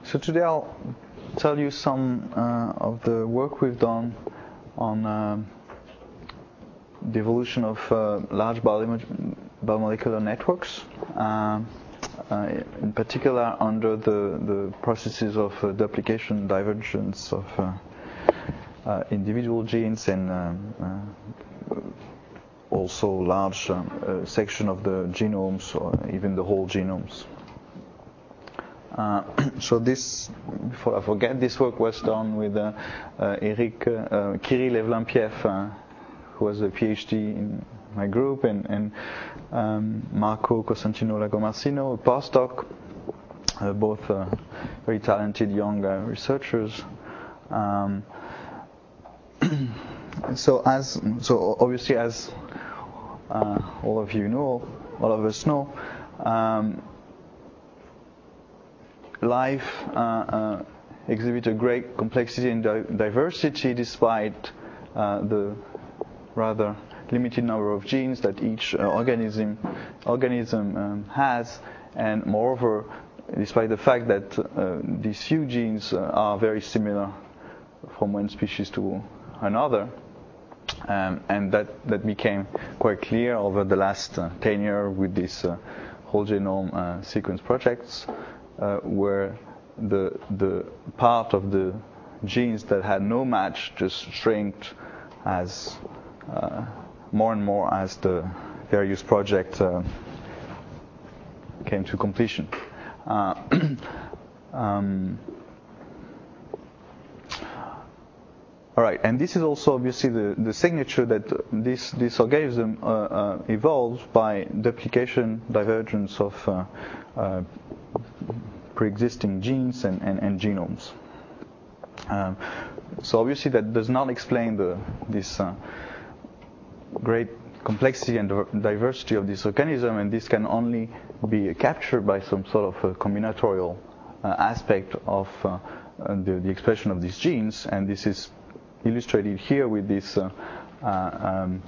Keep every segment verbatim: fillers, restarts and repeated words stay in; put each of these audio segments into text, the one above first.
So today I'll tell you some uh, of the work we've done on um, the evolution of uh, large biomolecular networks, uh, uh, in particular under the, the processes of uh, duplication, divergence of uh, uh, individual genes and um, uh, also large um, uh, section of the genomes or even the whole genomes. Uh, so this, before I forget, this work was done with uh, uh, Eric, uh, Kirill Evlampiev, uh, who was a PhD in my group, and, and um, Marco Costantino Lagomarsino, a postdoc, uh, both uh, very talented young uh, researchers. Um, so as so obviously as uh, all of you know, all of us know. Um, Life uh, uh, exhibits a great complexity and di- diversity despite uh, the rather limited number of genes that each uh, organism organism um, has, and moreover, despite the fact that uh, these few genes uh, are very similar from one species to another, um, and that, that became quite clear over the last uh, ten years with these uh, whole genome uh, sequence projects. Uh, where the the part of the genes that had no match just shrinked as uh, more and more as the various projects uh, came to completion. Uh, um, all right, and this is also obviously the, the signature that this this organism uh, uh, evolves by duplication, divergence of uh, uh, pre-existing genes and, and, and genomes. Um, so obviously that does not explain the this uh, great complexity and diversity of this organism, and this can only be captured by some sort of a combinatorial uh, aspect of uh, the, the expression of these genes, and this is illustrated here with this uh, uh, um,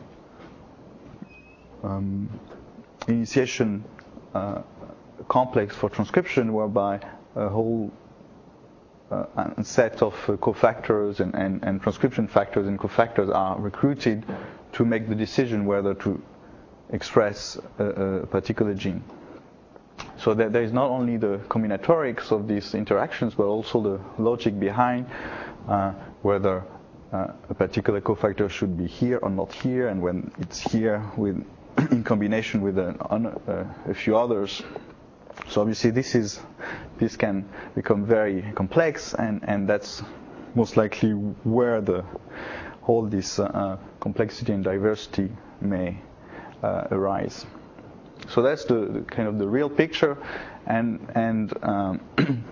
um, initiation uh, complex for transcription, whereby a whole uh, set of uh, cofactors and, and, and transcription factors and cofactors are recruited to make the decision whether to express a, a particular gene. So that there is not only the combinatorics of these interactions, but also the logic behind uh, whether uh, a particular cofactor should be here or not here, and when it's here with in combination with an, uh, a few others. So obviously this is this can become very complex, and, and that's most likely where the whole this uh, complexity and diversity may uh, arise. So that's the, the kind of the real picture, and and um,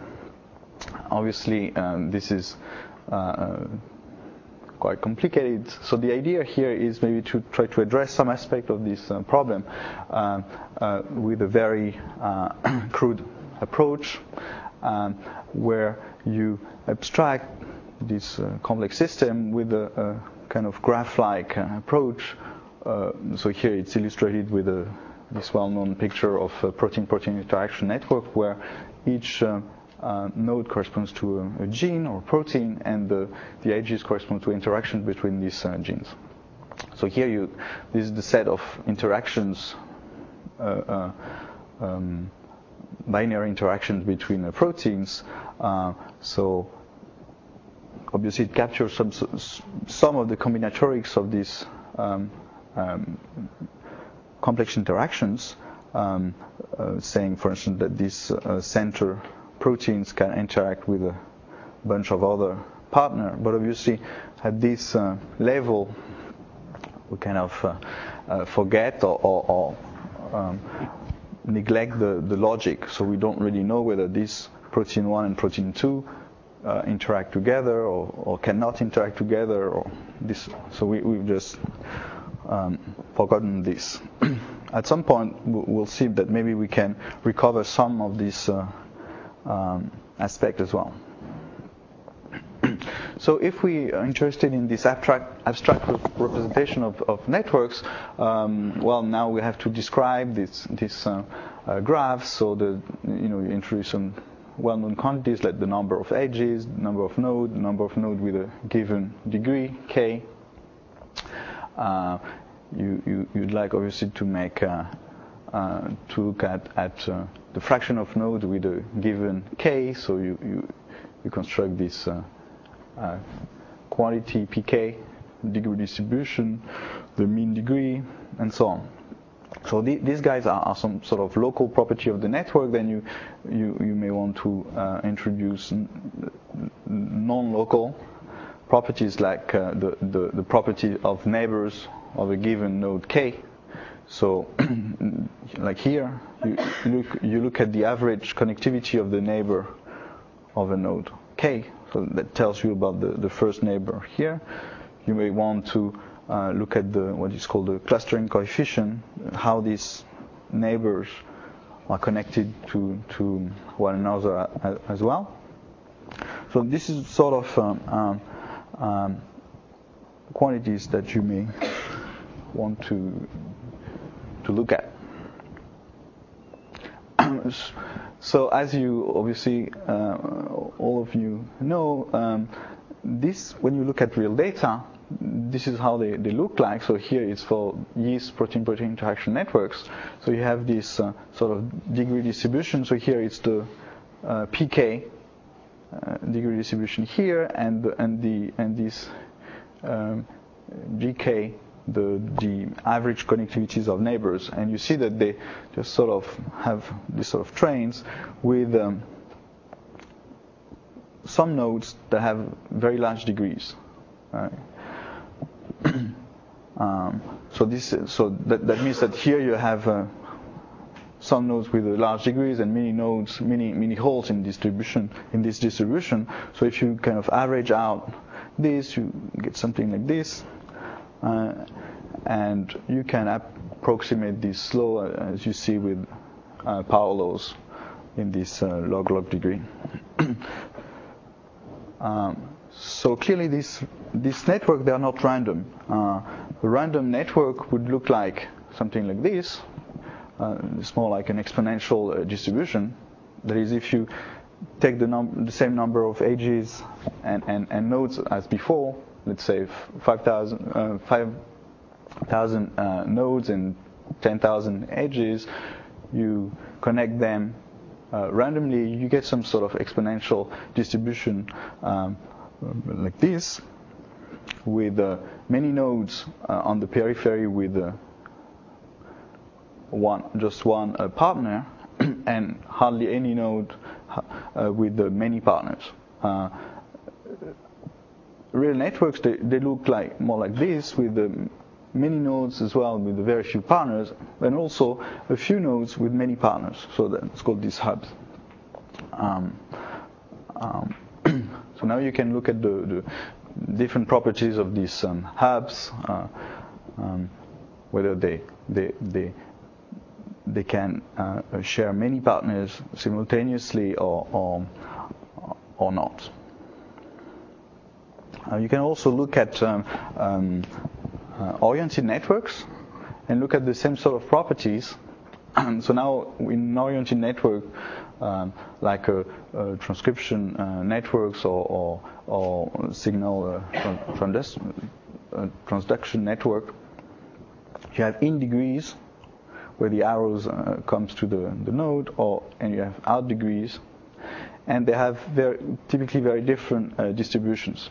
obviously um, this is uh, quite complicated. So the idea here is maybe to try to address some aspect of this uh, problem uh, uh, with a very uh, crude approach, um, where you abstract this uh, complex system with a, a kind of graph-like uh, approach. Uh, so here it's illustrated with a, this well-known picture of a protein-protein interaction network, where each uh, Uh, node corresponds to a, a gene or protein, and the, the edges correspond to interaction between these uh, genes. So here you, this is the set of interactions, uh, uh, um, binary interactions between uh, proteins. Uh, so obviously it captures some some of the combinatorics of these um, um, complex interactions, um, uh, saying, for instance, that this uh, center proteins can interact with a bunch of other partners, but obviously at this uh, level we kind of uh, uh, forget or, or, or um, neglect the, the logic, so we don't really know whether this protein one and protein two uh, interact together or, or cannot interact together, or this. So we, we've just um, forgotten this. At some point we'll see that maybe we can recover some of these uh, Um, aspect as well. So if we are interested in this abstract, abstract representation of, of networks, um, well, now we have to describe this, this uh, uh, graphs. So the, you know, you introduce some well-known quantities like the number of edges, the number of nodes, the number of nodes with a given degree, k. Uh, you, you, you'd like obviously to make uh, uh, to look at, at uh, the fraction of nodes with a given k, so you, you, you construct this uh, uh, quantity pk, degree distribution, the mean degree, and so on. So the, these guys are, are some sort of local property of the network. Then you you, you may want to uh, introduce n- non-local properties like uh, the, the the property of neighbors of a given node k. So like here, you look you look at the average connectivity of the neighbor of a node k. So that tells you about the, the first neighbor here. You may want to uh, look at the what is called the clustering coefficient, how these neighbors are connected to to one another as well. So this is sort of um, um, um, quantities that you may want to to look at. So as you obviously uh, all of you know, um, this when you look at real data, this is how they, they look like. So here it's for yeast protein-protein interaction networks. So you have this uh, sort of degree distribution. So here it's the uh, pk uh, degree distribution here, and and the and this um, gk, the the average connectivities of neighbors, and you see that they just sort of have this sort of trains with um, some nodes that have very large degrees. Right? um, so this so that, that means that here you have uh, some nodes with large degrees and many nodes, many many holes in distribution in this distribution. So if you kind of average out this, you get something like this. Uh, and you can approximate this law uh, as you see with uh, power laws in this uh, log log degree. um, so clearly this this network, they are not random. Uh, a random network would look like something like this. Uh, it's more like an exponential uh, distribution. That is, if you take the, num- the same number of edges and, and, and nodes as before, let's say five thousand uh, five thousand uh, nodes and ten thousand edges, you connect them uh, randomly, you get some sort of exponential distribution um, like this, with uh, many nodes uh, on the periphery with uh, one just one uh, partner, and hardly any node uh, with uh, many partners. Uh, real networks, they, they look like more like this, with uh, many nodes as well, with very few partners, and also a few nodes with many partners. So that's called these hubs. Um, um, so now you can look at the, the different properties of these um, hubs, uh, um, whether they they they they can uh, share many partners simultaneously or or, or not. Uh, you can also look at um, um, uh, oriented networks and look at the same sort of properties. So now in an oriented network, um, like a, a transcription uh, networks or, or, or signal uh, trans- uh, transduction network, you have in degrees where the arrows uh, comes to the, the node, or and you have out degrees, and they have very typically very different uh, distributions.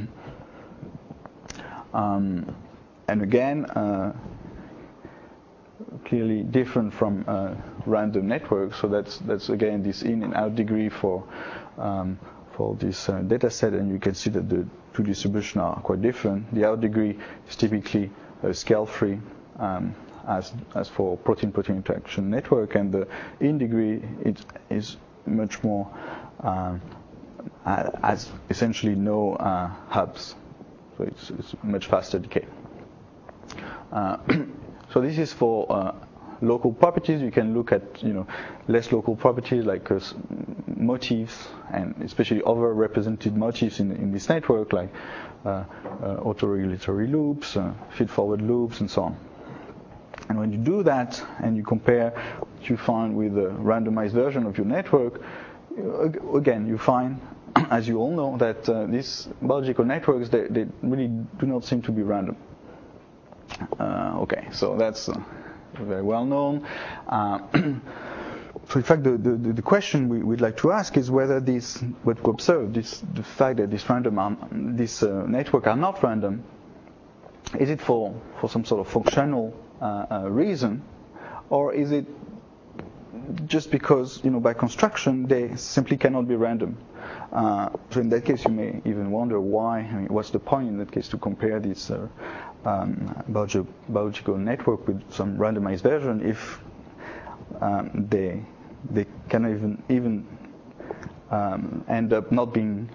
um, and again, uh, clearly different from uh, random networks. So that's that's again this in and out degree for um, for this uh, data set, and you can see that the two distributions are quite different. The out degree is typically uh, scale free, um, as as for protein-protein interaction network, and the in degree it is much more um, as essentially no uh, hubs, so it's, it's much faster decay. Uh, so this is for uh, local properties. You can look at you know less local properties like uh, motifs, and especially overrepresented motifs in in this network, like uh, uh, autoregulatory loops, uh, feed-forward loops, and so on. And when you do that and you compare what you find with a randomized version of your network, again, you find, as you all know, that uh, these biological networks, they, they really do not seem to be random. Uh, okay, so that's uh, very well known. Uh, so in fact, the, the, the question we, we'd like to ask is whether this, what we observe, this, the fact that this random, um, this uh, network are not random, is it for, for some sort of functional uh, uh, reason, or is it just because, you know, by construction they simply cannot be random? Uh, so in that case, you may even wonder why. I mean, what's the point in that case to compare this uh, um, biological, biological network with some randomized version if um, they they cannot even even um, end up not being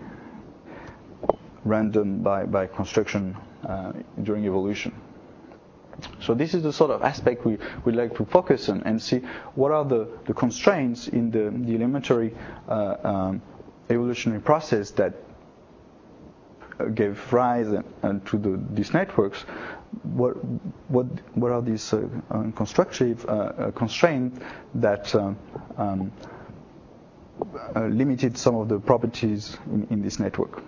random by by construction uh, during evolution? So this is the sort of aspect we would like to focus on and see what are the, the constraints in the, the elementary uh, um, evolutionary process that gave rise and, and to the, these networks. What what what are these uh, uh, constructive uh, uh, constraints that um, um, uh, limited some of the properties in, in this network?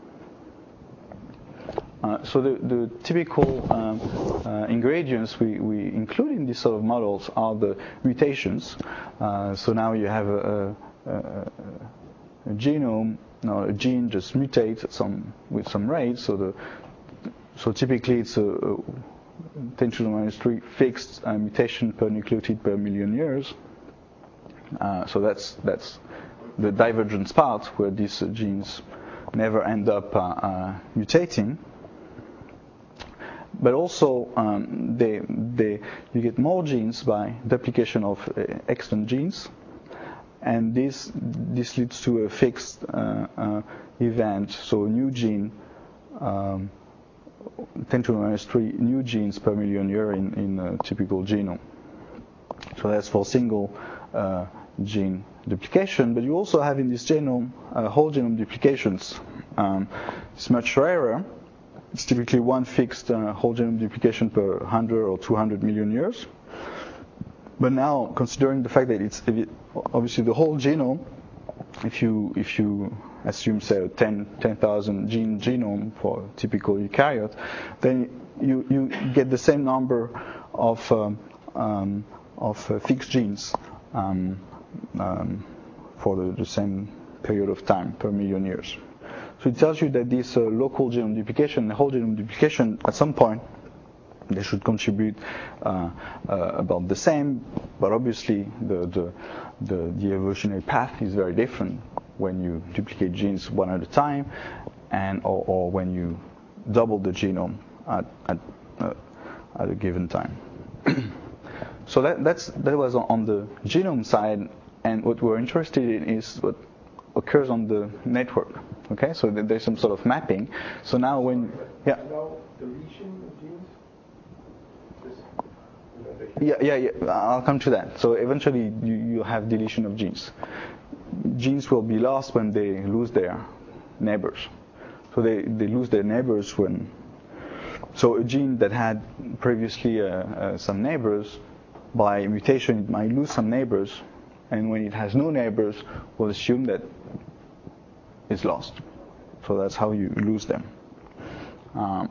Uh, so the, the typical um, uh, ingredients we, we include in these sort of models are the mutations. Uh, so now you have a, a, a, a genome, no, a gene just mutates some with some rate. So the so typically it's a, a ten to the minus three fixed uh, mutation per nucleotide per million years. Uh, so that's that's the divergence part where these uh, genes never end up uh, uh, mutating. But also, um, they, they, you get more genes by duplication of uh, extant genes, and this this leads to a fixed uh, uh, event. So a new gene, um, ten to the minus three new genes per million year in, in a typical genome. So that's for single uh, gene duplication. But you also have in this genome uh, whole genome duplications. Um, it's much rarer. It's typically one fixed uh, whole genome duplication per one hundred or two hundred million years. But now, considering the fact that it's obviously the whole genome, if you if you assume say a ten thousand gene genome for a typical eukaryote, then you you get the same number of um, um, of uh, fixed genes um, um, for the, the same period of time per million years. So it tells you that this uh, local genome duplication and whole genome duplication, at some point, they should contribute uh, uh, about the same, but obviously the, the, the, the evolutionary path is very different when you duplicate genes one at a time, and or, or when you double the genome at, at, uh, at a given time. So that, that's, that was on the genome side, and what we're interested in is what occurs on the network. Okay, so there's some sort of mapping. So now when, yeah. No deletion of genes? Yeah, yeah, yeah. I'll come to that. So eventually you, you have deletion of genes. Genes will be lost when they lose their neighbors. So they, they lose their neighbors when, so a gene that had previously uh, uh, some neighbors, by mutation it might lose some neighbors, and when it has no neighbors, we'll assume that it's lost. So that's how you lose them. Um,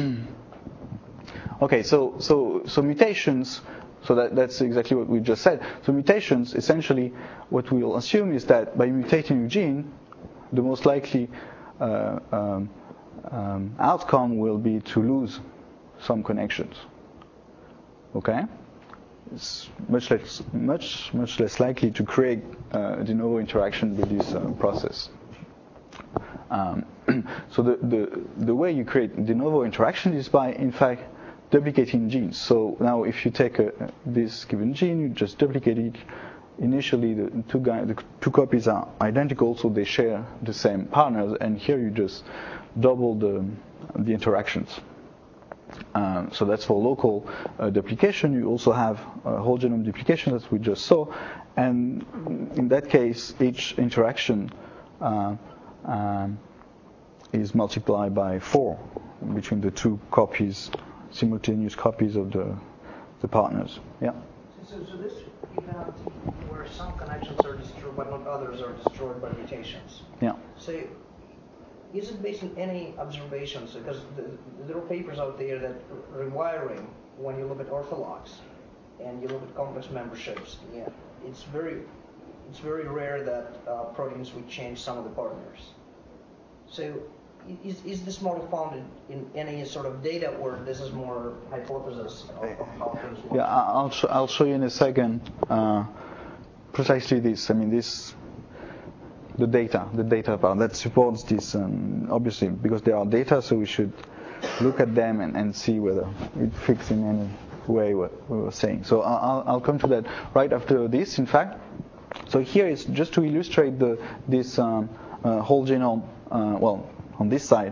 okay, so so so mutations. So that, that's exactly what we just said. So mutations, essentially, what we'll assume is that by mutating a gene, the most likely uh, um, um, outcome will be to lose some connections. Okay. It's much less, much, much less likely to create uh, de novo interaction with this uh, process. Um, so the, the the way you create de novo interaction is by, in fact, duplicating genes. So now, if you take a, this given gene, you just duplicate it. Initially, the two guys, the two copies are identical, so they share the same partners. And here, you just double the the interactions. Um, so that's for local uh, duplication. You also have uh, whole genome duplication, as we just saw, and in that case, each interaction uh, um, is multiplied by four between the two copies, simultaneous copies of the the partners. Yeah. So, so this equality, or some connections are destroyed, but not others are destroyed by mutations. Yeah. So, is it based on any observations? Because the, there are papers out there that rewiring, when you look at ortholocks and you look at complex memberships, yeah, it's very, it's very rare that uh, proteins would change some of the partners. So, is, is this model founded in any sort of data, or this is more hypothesis of, of how things work? Yeah, I'll sh- I'll show you in a second uh, precisely this. I mean, this the data, the data part that supports this. Um, obviously, because there are data, so we should look at them and, and see whether it fits in any way what we were saying. So I'll, I'll come to that right after this. In fact, so here is just to illustrate the this um, uh, whole genome. Uh, well. On this side,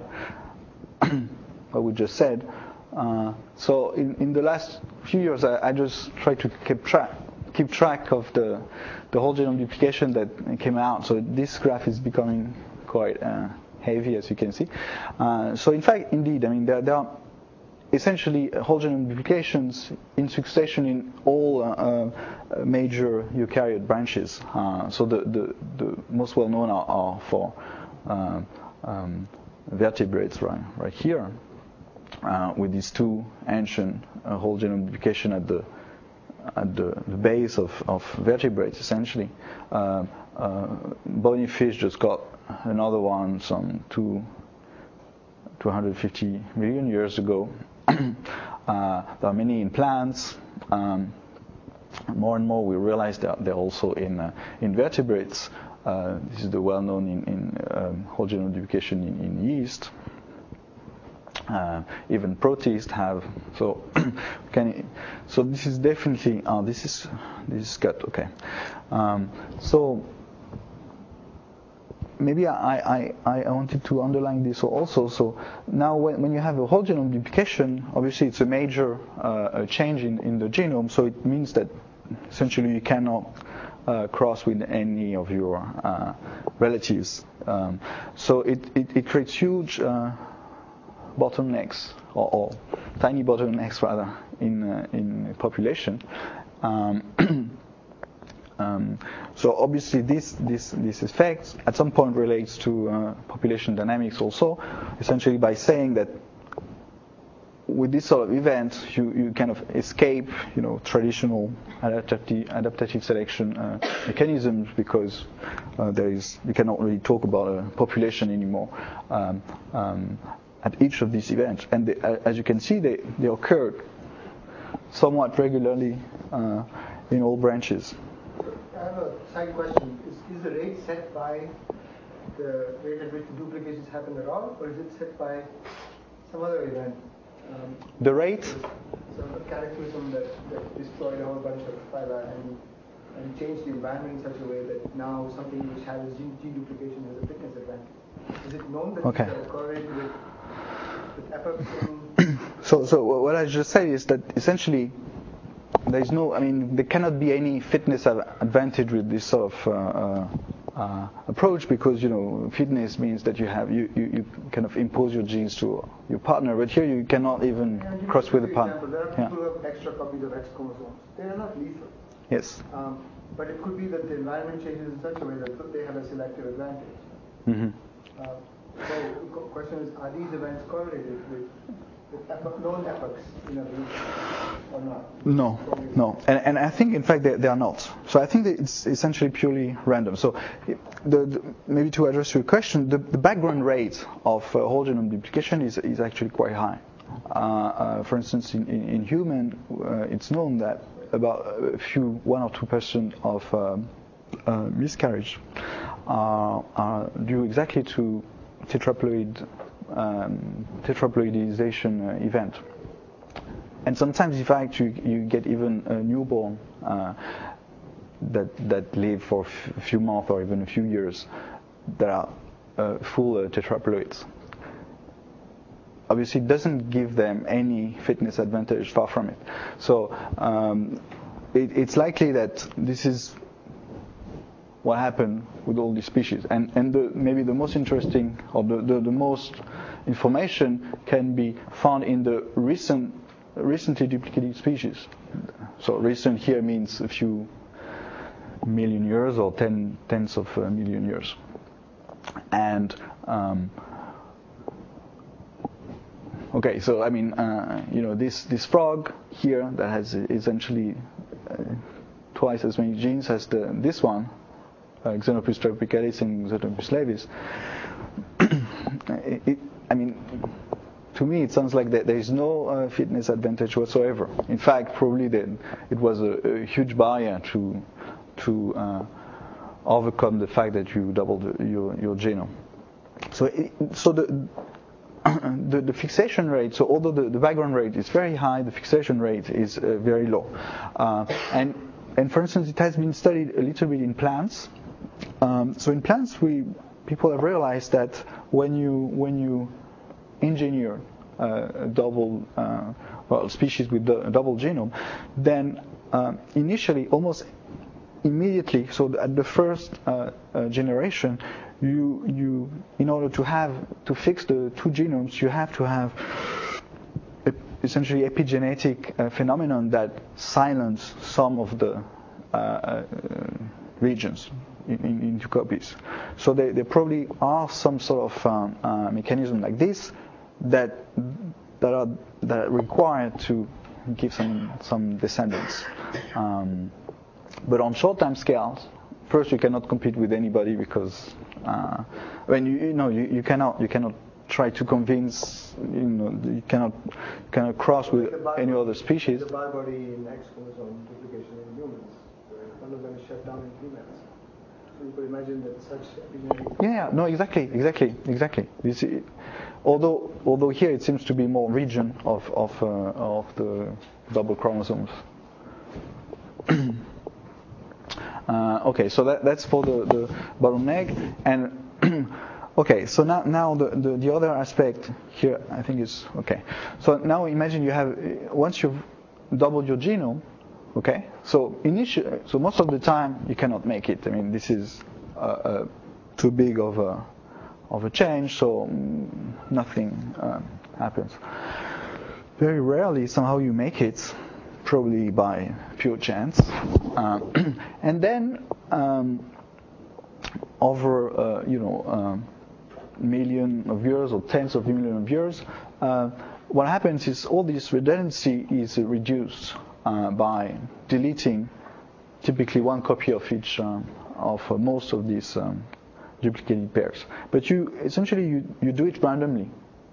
what we just said. Uh, so in, in the last few years, I, I just tried to keep track, keep track of the the whole genome duplication that came out. So this graph is becoming quite uh, heavy, as you can see. Uh, so in fact, indeed, I mean there, there are essentially whole genome duplications in succession in all uh, uh, major eukaryote branches. Uh, so the, the the most well known are, are for uh, Um, vertebrates right, right here, uh, with these two ancient uh, whole genome duplication at the at the, the base of, of vertebrates, essentially. Uh, uh, bony fish just got another one some two, two hundred fifty million years ago. uh, there are many in plants. Um, more and more we realize that they're also in uh, invertebrates. Uh, this is the well-known in, in um, whole genome duplication in, in yeast. Uh, even protists have. So, can so this is definitely. Oh, this is this is cut. Okay. Um, so maybe I, I I wanted to underline this also. So now when, when you have a whole genome duplication, obviously it's a major uh, a change in, in the genome. So it means that essentially you cannot Uh, cross with any of your uh, relatives. Um, so it, it, it creates huge uh, bottlenecks, or, or tiny bottlenecks rather, in uh, in population. Um, um, so obviously this this this effect at some point relates to uh, population dynamics also, essentially by saying that with this sort of event, you, you kind of escape, you know, traditional adaptative, adaptative selection uh, mechanisms, because uh, there is you cannot really talk about a population anymore um, um, at each of these events. And they, as you can see, they, they occur somewhat regularly uh, in all branches. I have a side question. Is, is the rate set by the rate at which the duplications happen at all, or is it set by some other event? Um, the rate? Some cataclysm that, that destroyed a whole bunch of phyla and, and changed the environment in such a way that now something which has gene duplication has a fitness advantage. Is it known that okay. these are correlated with, with epochs in... so, so what I just said is that essentially there is no, I mean, there cannot be any fitness advantage with this sort of uh, uh, uh, approach, because, you know, fitness means that you have, you, you, you kind of impose your genes to your partner, but here you cannot even yeah, cross with a partner. There are people yeah. who have extra copies of X chromosomes. They are not lethal. Yes. Um, but it could be that the environment changes in such a way that they have a selective advantage. Mm-hmm. Uh, so the question is, are these events correlated with with epoch, known epochs in evolution or not? No, no, and, and I think in fact they, they are not. So I think that it's essentially purely random. So the, the, maybe to address your question, the, the background rate of uh, whole genome duplication is is actually quite high. Uh, uh, for instance, in, in, in human, uh, it's known that about a few, one or two percent of um, uh, miscarriage are, are due exactly to tetraploid. Um, tetraploidization uh, event, and sometimes in fact you, you get even a newborn uh, that that live for a few months or even a few years that are uh, full uh, tetraploids. Obviously, it doesn't give them any fitness advantage, far from it. So um, it, it's likely that this is what happened with all these species. And and the, maybe the most interesting, or the, the, the most information can be found in the recent, recently duplicated species. So recent here means a few million years or ten tenths of a million years. And um, okay, so I mean, uh, you know, this this frog here that has essentially uh, twice as many genes as the this one, uh, Xenopus tropicalis and Xenopus laevis. it, it, I mean, to me, it sounds like there is no uh, fitness advantage whatsoever. In fact, probably the, it was a, a huge barrier to to uh, overcome the fact that you doubled your your genome. So, it, so the, the the fixation rate. So, although the, the background rate is very high, the fixation rate is uh, very low. Uh, and and for instance, it has been studied a little bit in plants. Um, so, in plants, we people have realized that when you when you engineer uh, a double uh, well species with a double genome, then uh, initially almost immediately, so at the first uh, uh, generation, you you in order to have to fix the two genomes, you have to have a, essentially epigenetic uh, phenomenon that silence some of the uh, uh, regions in, in, into copies. So there, there probably are some sort of um, uh, mechanism like this that that are that are required to give some some descendants. Um, but on short time scales, first you cannot compete with anybody because uh, when you you know you, you cannot you cannot try to convince you know you cannot you cannot cross with any other species. The barbody in X chromosome duplication in humans, none of them is shut down in females. So you could imagine that such epigenetic. Yeah, yeah, no, exactly, exactly, exactly. This, although, although here it seems to be more region of of uh, of the double chromosomes. uh, okay, so that that's for the, the bottleneck. And okay, so now now the, the the other aspect here I think is okay. So now imagine you have once you've doubled your genome. Okay, so initially, so most of the time you cannot make it. I mean, this is uh, uh, too big of a of a change, so nothing uh, happens. Very rarely, somehow you make it, probably by pure chance, uh, and then um, over uh, you know um, million of years or tens of millions of years, uh, what happens is all this redundancy is reduced. Uh, by deleting typically one copy of each um, of uh, most of these um, duplicated pairs. But you essentially you, you do it randomly.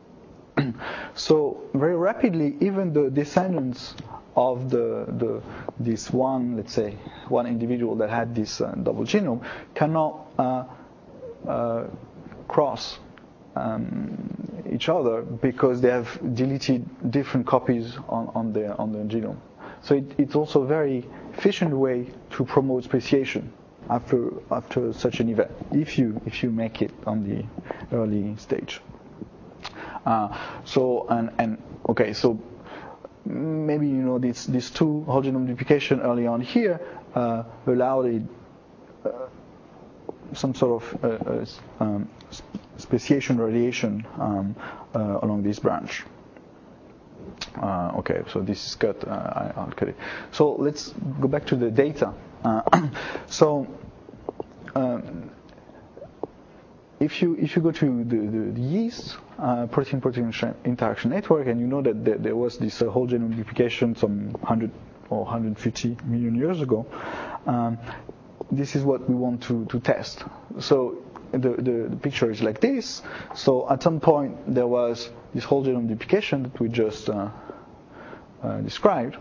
So very rapidly, even the descendants of the the this one, let's say, one individual that had this uh, double genome cannot uh, uh, cross um, each other because they have deleted different copies on, on their on their genome. So it, it's also a very efficient way to promote speciation after after such an event, if you if you make it on the early stage. Uh, so and and okay, so maybe you know these these two whole genome duplication early on here uh, allowed a, uh, some sort of uh, uh, um, speciation radiation um, uh, along this branch. Uh, okay, so this is cut. Uh, I, I'll cut it. So let's go back to the data. Uh, so um, if you if you go to the, the, the yeast uh, protein-protein interaction network, and you know that there, there was this uh, whole genome duplication some one hundred or one hundred fifty million years ago, um, this is what we want to, to test. So the, the, the picture is like this. So at some point there was this whole genome duplication that we just uh, uh, described.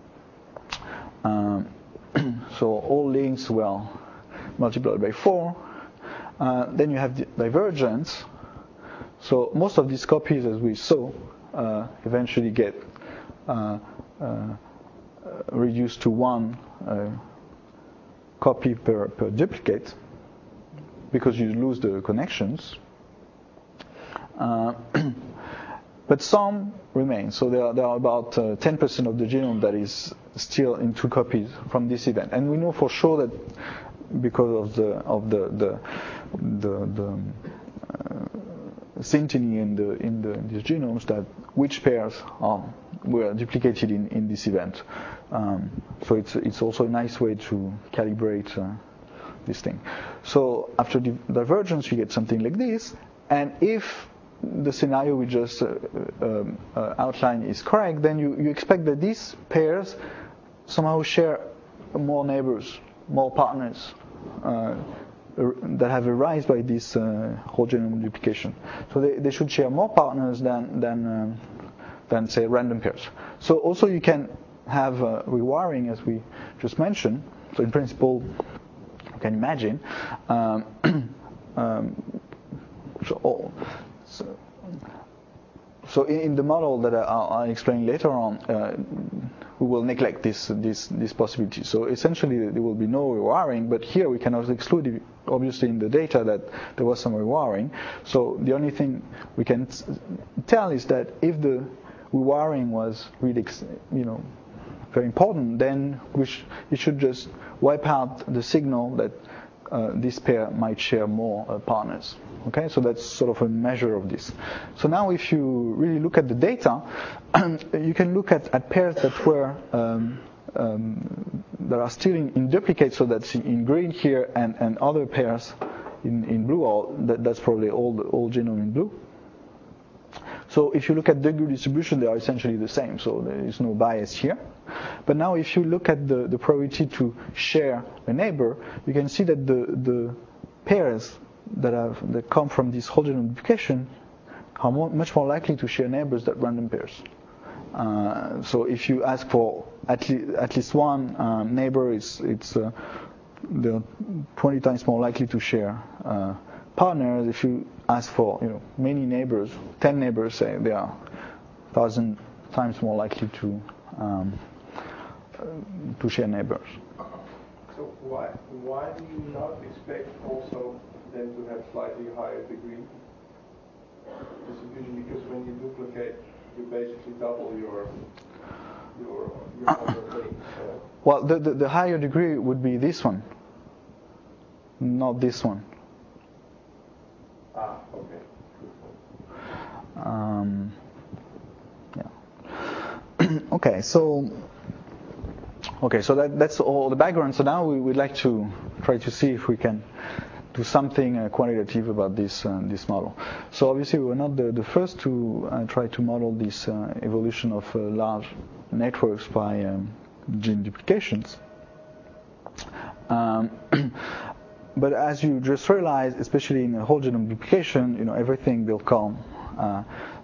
Um, so all links were multiplied by four. Uh, then you have the divergence. So most of these copies, as we saw, uh, eventually get uh, uh, reduced to one uh, copy per, per duplicate because you lose the connections. Uh, but some remain. So there are, there are about uh, ten percent of the genome that is still in two copies from this event. And we know for sure that because of the of the the the, the uh, synteny in the in the in these genomes, that which pairs are were duplicated in, in this event. Um, so it's it's also a nice way to calibrate uh, this thing. So after di- divergence, you get something like this, and if the scenario we just uh, um, uh, outlined is correct, then you, you expect that these pairs somehow share more neighbors, more partners uh, that have arisen by this uh, whole genome duplication. So they, they should share more partners than than um, than say random pairs. So also you can have uh, rewiring, as we just mentioned. So in principle, you can imagine. Um, um, so, oh, so, so in the model that I'll, I'll explain later on, uh, we will neglect this this this possibility. So essentially, there will be no rewiring. But here we cannot exclude, obviously, in the data that there was some rewiring. So the only thing we can t- tell is that if the rewiring was really, you know, very important, then we sh- you should just wipe out the signal that uh, this pair might share more uh, partners. Okay, so that's sort of a measure of this. So now if you really look at the data, you can look at, at pairs that were um, um, that are still in, in duplicate, so that's in green here, and, and other pairs in, in blue, or that, that's probably all the all genome in blue. So if you look at degree distribution, they are essentially the same, so there is no bias here. But now if you look at the, the probability to share a neighbor, you can see that the, the pairs that have that come from this whole genome duplication are more, much more likely to share neighbors than random pairs. Uh, so if you ask for at, le- at least one um, neighbor, it's it's uh, they're twenty times more likely to share uh, partners. If you ask for you know many neighbors, ten neighbors, say, they are thousand times more likely to um, uh, to share neighbors. So why why do you not expect also them to have slightly higher degree distribution? Because when you duplicate, you basically double your your your number of links. So. Well, the, the the higher degree would be this one, not this one. Ah, okay. Um, yeah. Okay, so okay, so that that's all the background. So now we would like to try to see if we can do something uh, quantitative about this uh, this model. So obviously we were not the, the first to uh, try to model this uh, evolution of uh, large networks by um, gene duplications. Um, but as you just realized, especially in a whole genome duplication, you know everything will come uh,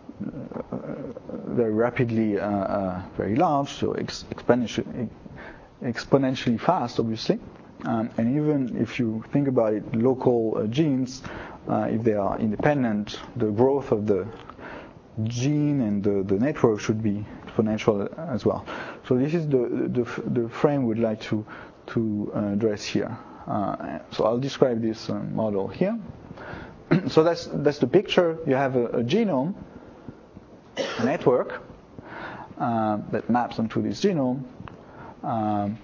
very rapidly, uh, uh, very large, so ex- exponentially exponentially fast, obviously. Um, and even if you think about it, local uh, genes, uh, if they are independent, the growth of the gene and the, the network should be exponential as well. So this is the the, the frame we'd like to to uh, address here. Uh, so I'll describe this uh, model here. So that's that's the picture. You have a, a genome, a network uh, that maps onto this genome, um,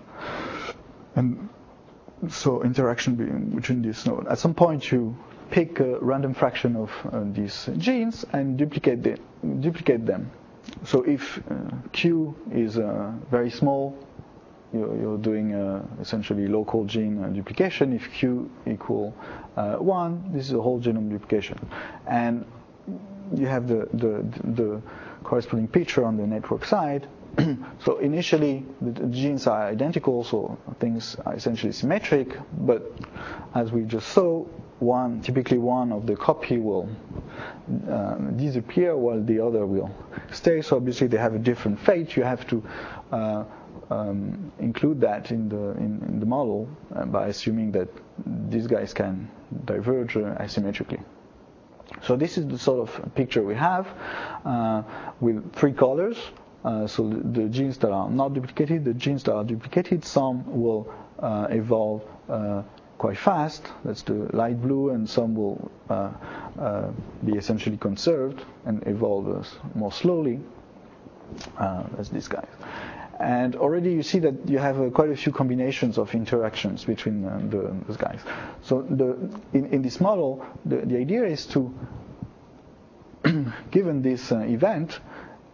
and so interaction between these nodes. At some point, you pick a random fraction of uh, these genes and duplicate them. Duplicate them. So if uh, Q is uh, very small, you're, you're doing uh, essentially local gene uh, duplication. If Q equal uh, one, this is a whole genome duplication, and you have the the, the corresponding picture on the network side. So initially the, the genes are identical, so things are essentially symmetric, but as we just saw, one typically one of the copy will uh, disappear while the other will stay. So obviously they have a different fate. You have to uh, um, include that in the in, in the model uh, by assuming that these guys can diverge uh, asymmetrically. So this is the sort of picture we have uh, with three colors. Uh, so the, the genes that are not duplicated, the genes that are duplicated, some will uh, evolve uh, quite fast, that's the light blue, and some will uh, uh, be essentially conserved and evolve uh, more slowly, uh, as these guys. And already you see that you have uh, quite a few combinations of interactions between uh, the, those guys. So the, in, in this model, the, the idea is to, given this uh, event,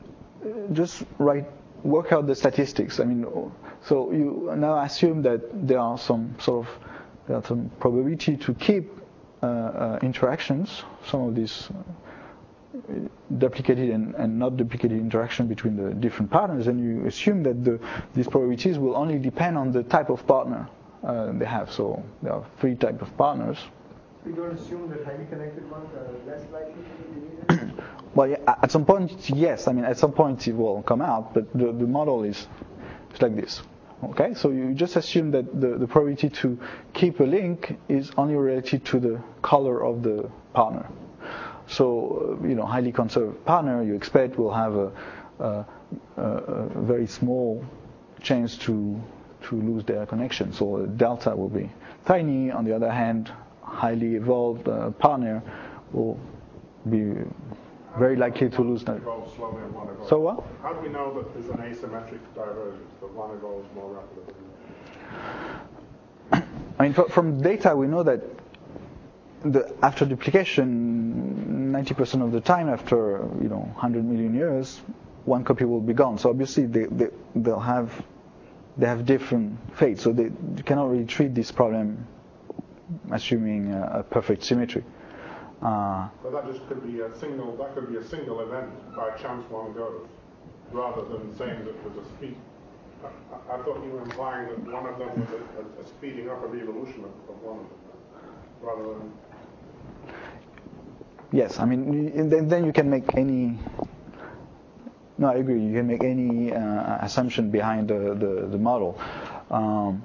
just write, work out the statistics. I mean, so you now assume that there are some sort of there are some probability to keep uh, uh, interactions, some of these duplicated and, and not duplicated interaction between the different partners, and you assume that the, these probabilities will only depend on the type of partner uh, they have. So there are three types of partners. So you don't assume that highly connected ones are less likely to be deleted? Well, yeah, at some point, yes. I mean, at some point it will come out, but the, the model is it's like this. Okay, so you just assume that the, the probability to keep a link is only related to the color of the partner. So, you know, highly conserved partner you expect will have a, a, a very small chance to to lose their connection. So delta will be tiny. On the other hand, highly evolved uh, partner will be very likely to lose that. So what? How do we know that there's an asymmetric divergence, that one evolves more rapidly? I mean, from data we know that the, after duplication, ninety percent of the time, after you know one hundred million years, one copy will be gone. So obviously they, they they'll have they have different fates. So they you cannot really treat this problem assuming a, a perfect symmetry. Uh, but that just could be a single. That could be a single event. By chance, one goes, rather than saying that there's a speed. I, I thought you were implying that one of them was a, a speeding up of the evolution of, of one of them, rather than. Yes, I mean, then, then you can make any. No, I agree. You can make any uh, assumption behind the the, the model. Um,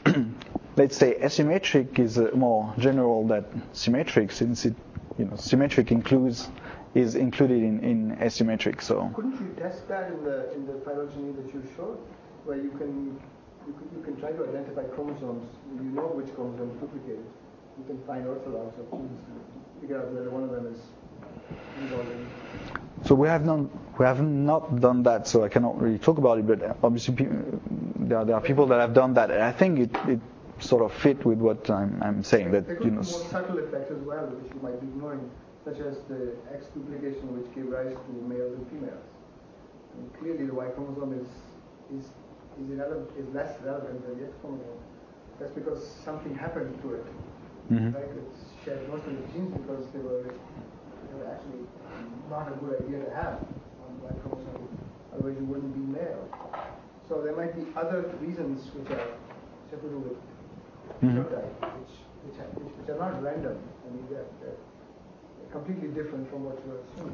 let's say asymmetric is uh, more general than symmetric, since it, you know, symmetric includes is included in, in asymmetric. So couldn't you test that in the in the phylogeny that you showed, where you can you can, you can try to identify chromosomes, you know which chromosome is duplicated. You can find orthologs of genes to figure out whether one of them is involved. So we have not we have not done that, so I cannot really talk about it. But obviously, there are, there are people that have done that, and I think it, it sort of fit with what I'm, I'm saying. That there could you be know, more subtle effects as well, which you might be ignoring, such as the X duplication, which gave rise to males and females. And clearly, the Y chromosome is is is, irrelevant, is less relevant than the X chromosome. That's because something happened to it. mm-hmm. Right? It shared most of the genes because they were they were actually not a good idea to have on the Y chromosome. Otherwise, you wouldn't be male. So there might be other reasons which are which have to do with Mm-hmm. which, which, are, which, which are not random. I mean, they're, they're completely different from what you're assuming.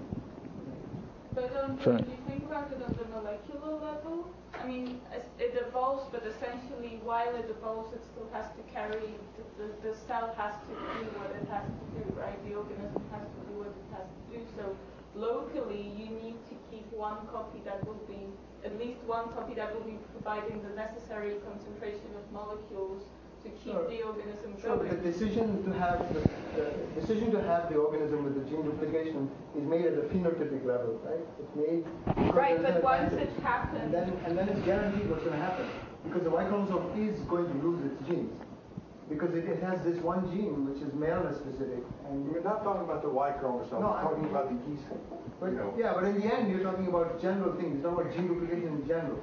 But um, Sorry. when you think about it on the molecular level, I mean, it evolves, but essentially while it evolves, it still has to carry, the, the, the cell has to do what it has to do, right? The organism has to do what it has to do. So locally, you need to keep one copy that will be, at least one copy that will be providing the necessary concentration of molecules to keep sure. the organism sure, going. But the decision to have the, the decision to have the organism with the gene duplication is made at a phenotypic level, right? It's made right, but once it happens, and then and then it's guaranteed what's going to happen because the Y chromosome is going to lose its genes because it, it has this one gene which is maleness specific. And we're not talking about the Y chromosome. No, we're talking I'm, about the genes. But, you know. Yeah, but in the end, you're talking about general things. You're talking about gene duplication in general,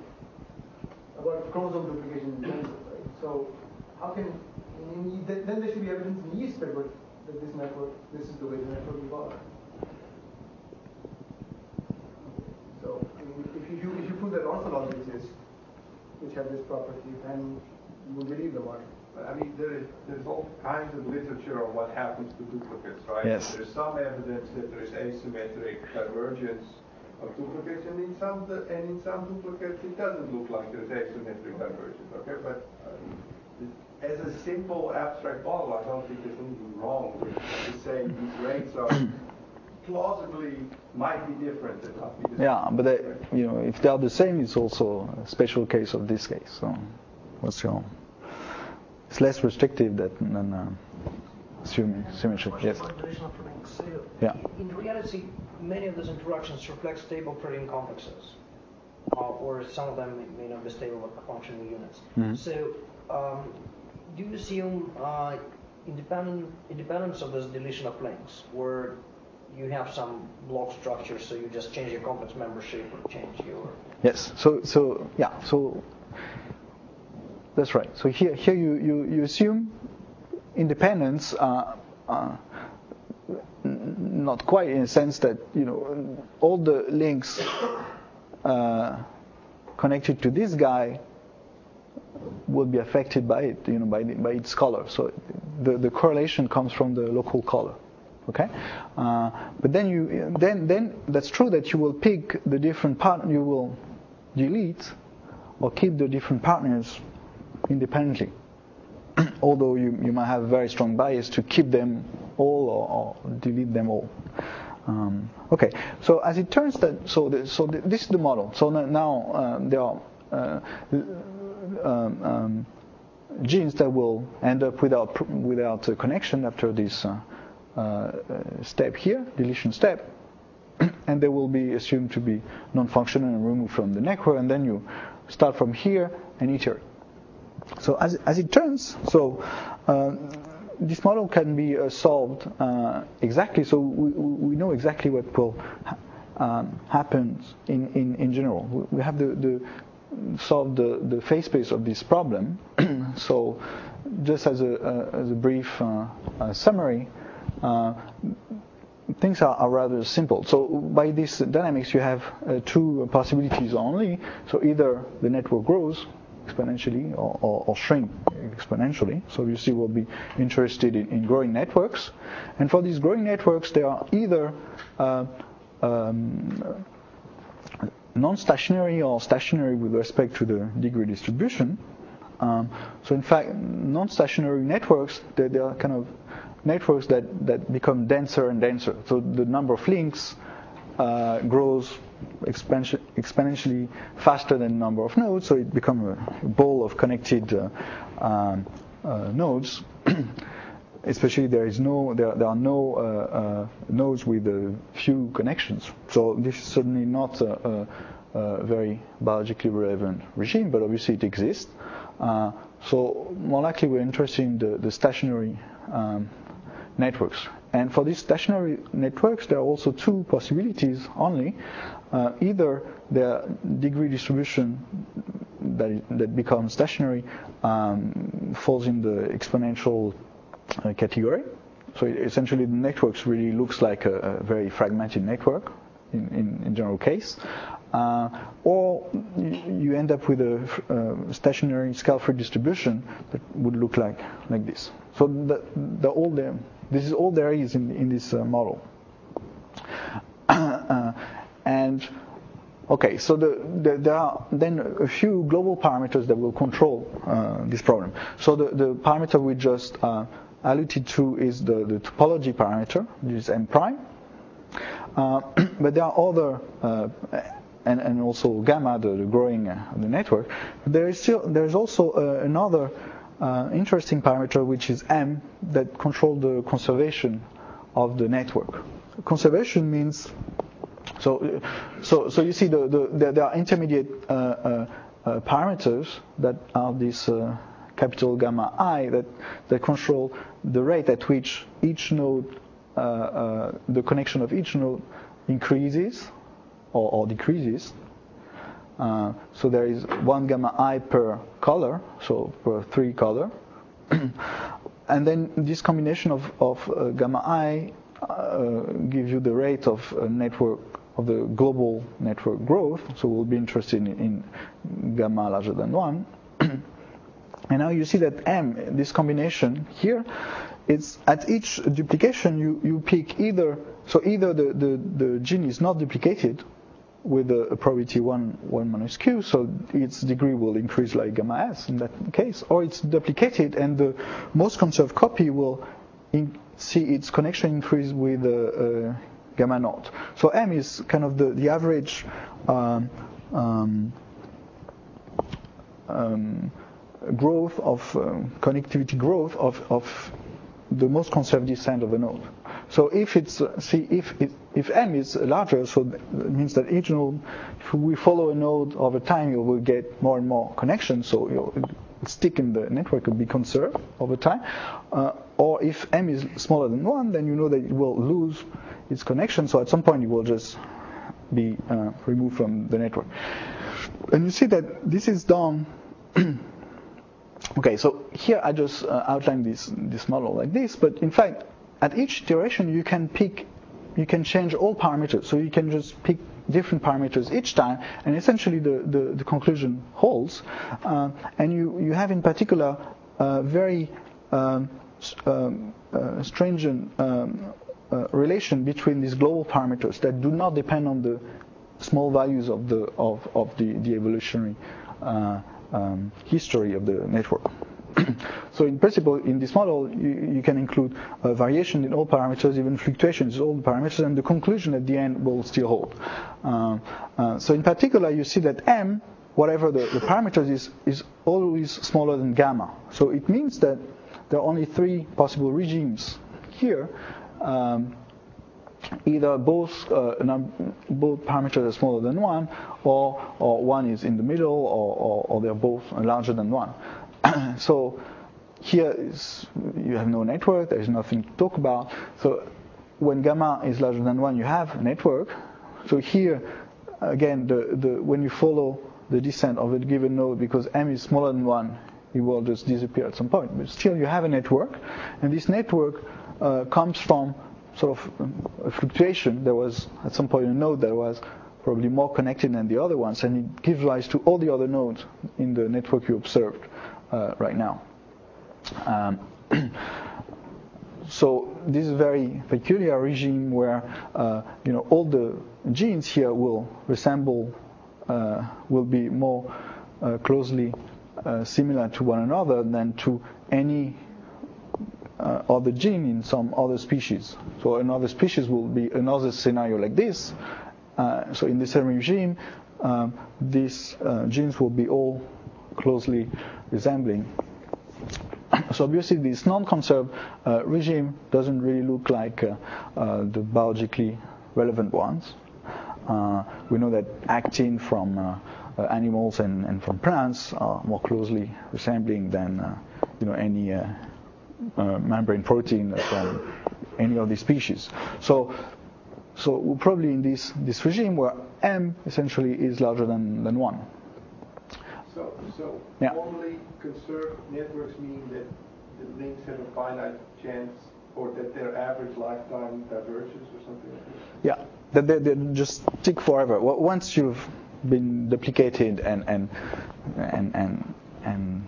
about chromosome duplication in general, right? So. How can, then there should be evidence in yeast that, that this network, this is the way the network evolved. So, I mean, if you, if you prove that orthologs exist, which have this property, then you would believe the model. I mean, there is, there's all kinds of literature on what happens to duplicates, right? Yes. There's some evidence that there is asymmetric divergence of duplicates, and in some, and in some duplicates it doesn't look like there's asymmetric divergence, okay? But um, as a simple abstract model, I don't think there's anything wrong with just saying these rates are plausibly might be different and not be the same. Yeah, but they, you know, if they are the same, it's also a special case of this case. So, what's your? It's less restrictive than, than uh, assuming symmetry. Yes. So, yeah. In reality, many of those interactions reflect stable protein complexes, uh, or some of them may not be stable but functional units. Mm-hmm. So. Um, Do you assume uh, independent independence of this deletion of links, where you have some block structure, so you just change your complex membership or change your... Yes, so, so yeah, so that's right. So here, here you, you, you assume independence, uh, uh, not quite in a sense that, you know, all the links uh, connected to this guy will be affected by it, you know, by, the, by its color. So the, the correlation comes from the local color. Okay, uh, but then you then then that's true that you will pick the different part, you will delete or keep the different partners independently. Although you, you might have a very strong bias to keep them all or, or delete them all. Um, okay, so as it turns that so the, so the, this is the model. So now uh, there are uh, um, um, genes that will end up without without a connection after this. Uh, Uh, step here, deletion step, and they will be assumed to be non-functional and removed from the network, and then you start from here and iterate. So as, as it turns, so uh, this model can be uh, solved uh, exactly, so we, we know exactly what will ha- um, happen in, in, in general. We have the, the solve the, the phase space of this problem. So just as a, a, as a brief uh, uh, summary, Uh, things are, are rather simple. So by this dynamics, you have uh, two possibilities only. So either the network grows exponentially or, or, or shrink exponentially. So you see, we'll be interested in, in growing networks. And for these growing networks, they are either uh, um, non-stationary or stationary with respect to the degree distribution. Um, so in fact, non-stationary networks, they, they are kind of networks that, that become denser and denser. So the number of links uh, grows expansion, exponentially faster than the number of nodes, so it becomes a ball of connected uh, um, uh, nodes. Especially there is no, there, there are no uh, uh, nodes with a few connections. So this is certainly not a, a, a very biologically relevant regime, but obviously it exists. Uh, so more likely we're interested in the, the stationary um, networks. And for these stationary networks, there are also two possibilities only. Uh, either the degree distribution that, that becomes stationary um, falls in the exponential uh, category. So it, essentially the networks really looks like a, a very fragmented network in, in, in general case. Uh, or you end up with a uh, stationary scale-free distribution that would look like like this. So the, the all there, this is all there is in, in this uh, model. uh, and okay, so the, the, there are then a few global parameters that will control uh, this problem. So the, the parameter we just uh, alluded to is the, the topology parameter, which is m prime. Uh, but there are other uh, And, and also gamma, the, the growing uh, the network. There is still there is also uh, another uh, interesting parameter, which is m, that controls the conservation of the network. Conservation means so so so you see the, the, the there are intermediate uh, uh, uh, parameters that are this uh, capital gamma I that that control the rate at which each node uh, uh, the connection of each node increases Or, or decreases. Uh, so there is one gamma I per color, so per three color. And then this combination of, of uh, gamma I uh, gives you the rate of a network, of the global network growth. So we'll be interested in, in gamma larger than one. And now you see that M, this combination here, it's at each duplication you, you pick either, so either the, the, the gene is not duplicated with a, a probability one, one minus q, so its degree will increase like gamma s in that case, or it's duplicated and the most conserved copy will in, see its connection increase with uh, uh, gamma naught. So M is kind of the, the average um, um, um, growth of um, connectivity growth of, of the most conserved descent of a node. So if it's uh, see if it, if m is larger, so that means that each node, if we follow a node over time, you will get more and more connections. So you'll stick in the network will be conserved over time. Uh, or if m is smaller than one, then you know that it will lose its connection. So at some point it will just be uh, removed from the network. And you see that this is done. Okay, so here I just uh, outlined this this model like this, but in fact, at each iteration you can pick, you can change all parameters. So you can just pick different parameters each time, and essentially the the, the conclusion holds. Uh, and you you have in particular uh, very um, um, uh, stringent um, uh, relation between these global parameters that do not depend on the small values of the of of the the evolutionary Uh, Um, history of the network. So in principle, in this model, you, you can include uh, variation in all parameters, even fluctuations in all the parameters, and the conclusion at the end will still hold. Uh, uh, so in particular, you see that M, whatever the, the parameters is, is always smaller than gamma. So it means that there are only three possible regimes here. Um, Either both uh, num- both parameters are smaller than one, or or one is in the middle, or, or, or they're both larger than one. So here is, you have no network. There is nothing to talk about. So when gamma is larger than one, you have a network. So here again, the, the when you follow the descent of a given node, because m is smaller than one, it will just disappear at some point. But still, you have a network, and this network uh, comes from sort of a fluctuation. There was at some point a node that was probably more connected than the other ones, and it gives rise to all the other nodes in the network you observed uh, right now. Um, so this is a very peculiar regime where uh, you know all the genes here will resemble, uh, will be more uh, closely uh, similar to one another than to any Uh, other gene in some other species. So another species will be another scenario like this. Uh, so in the same regime, um, these uh, genes will be all closely resembling. So obviously this non-conserved uh, regime doesn't really look like uh, uh, the biologically relevant ones. Uh, we know that actin from uh, uh, animals and, and from plants are more closely resembling than uh, you know any uh, Uh, membrane protein from any of these species. So, so we're probably in this this regime where m essentially is larger than, than one. So, so yeah. Formally conserved networks mean that the links have a finite chance, or that their average lifetime diverges, or something like that. Yeah, that they, they just stick forever. Once you've been duplicated and and and and and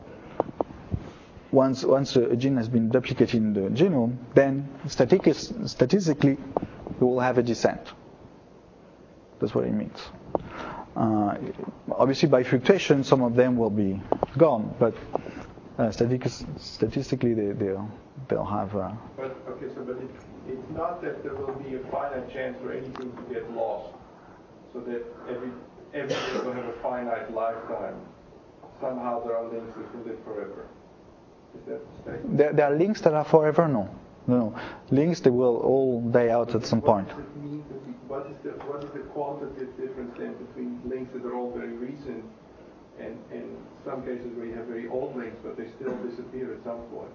Once, once a gene has been duplicated in the genome, then static- statistically you will have a descent. That's what it means. Uh, obviously, by fluctuation, some of them will be gone, but uh, static- statistically they, they'll, they'll have. Uh, but okay, so but it, it's not that there will be a finite chance for anything to get lost, so that every everything will have a finite lifetime. Somehow there are links that will live forever. There, there are links that are forever. No, no, links they will all die out at some point. What does it mean to be, what is the what is the quantitative difference then between links that are all very recent and and some cases where you have very old links but they still disappear at some point?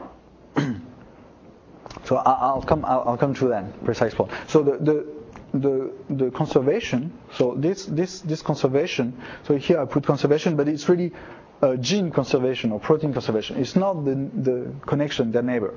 So I'll come I'll, I'll come to that precise point. So the the the the conservation. So this this this conservation. So here I put conservation, but it's really Uh, gene conservation or protein conservation. It's not the the connection, their neighbor.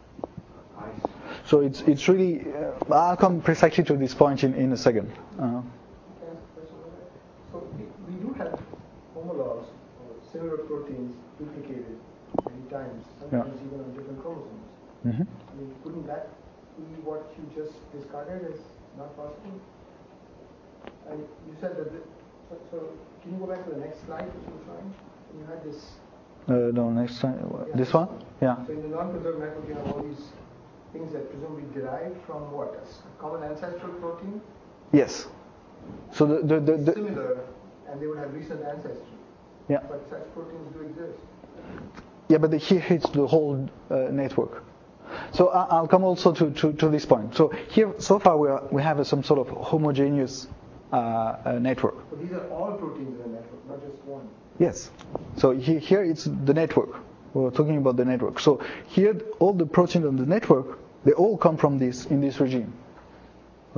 So it's it's really. Uh, I'll come precisely to this point in, in a second. Uh, so we, we do have homologs or similar proteins duplicated many times, sometimes yeah. even on different chromosomes. Mm-hmm. I mean, wouldn't that be what you just discarded as not possible? And you said that. The, so, so can you go back to the next slide which you were trying? You had this. Uh, no, next time. Yeah, this one? Yeah. So in the non-conserved network, you have all these things that presumably derive from what? A common ancestral protein? Yes. So the the, the, the similar, and they would have recent ancestry. Yeah. But such proteins do exist. Yeah, but the, here it's the whole uh, network. So I, I'll come also to, to, to this point. So here, so far, we are, we have a, some sort of homogeneous uh, uh, network. So these are all proteins in the network, not just one. Yes. So he, here it's the network. We're talking about the network. So here all the proteins on the network, they all come from this in this regime.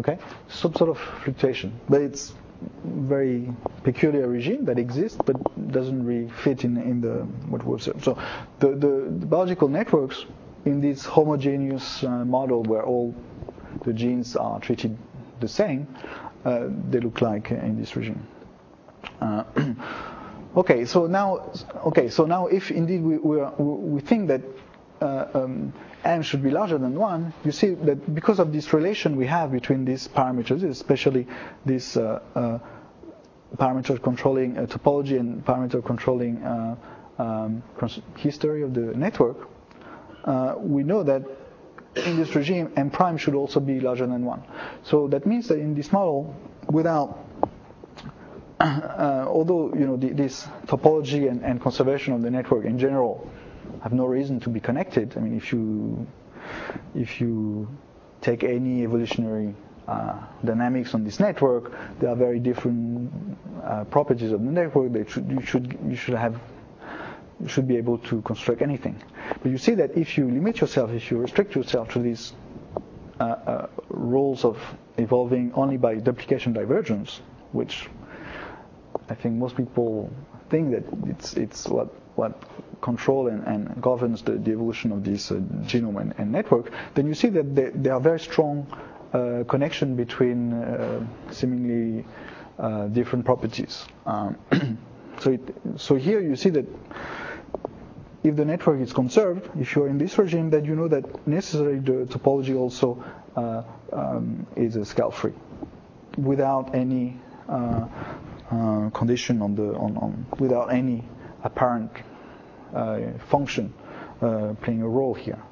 Okay, some sort of fluctuation, but it's very peculiar regime that exists, but doesn't really fit in in the what we observe. So the the, the biological networks in this homogeneous uh, model where all the genes are treated the same, uh, they look like in this regime. Uh, okay, so now, okay, so now if indeed we we, are, we think that uh, um, m should be larger than one, you see that because of this relation we have between these parameters, especially this uh, uh, parameter controlling uh, topology and parameter controlling uh, um, history of the network, uh, we know that in this regime m prime should also be larger than one. So that means that in this model, without uh, although you know the, this topology and, and conservation of the network in general have no reason to be connected. I mean, if you if you take any evolutionary uh, dynamics on this network, there are very different uh, properties of the network. They should, you should you should have you should be able to construct anything. But you see that if you limit yourself, if you restrict yourself to these uh, uh, rules of evolving only by duplication divergence, which I think most people think that it's it's what what control and, and governs the, the evolution of this uh, genome and, and network, then you see that there, there are very strong uh, connection between uh, seemingly uh, different properties. Um, so it, so here you see that if the network is conserved, if you're in this regime, then you know that necessarily the topology also uh, um, is uh, scale-free, without any uh, uh, condition on the on, on without any apparent uh, function uh, playing a role here.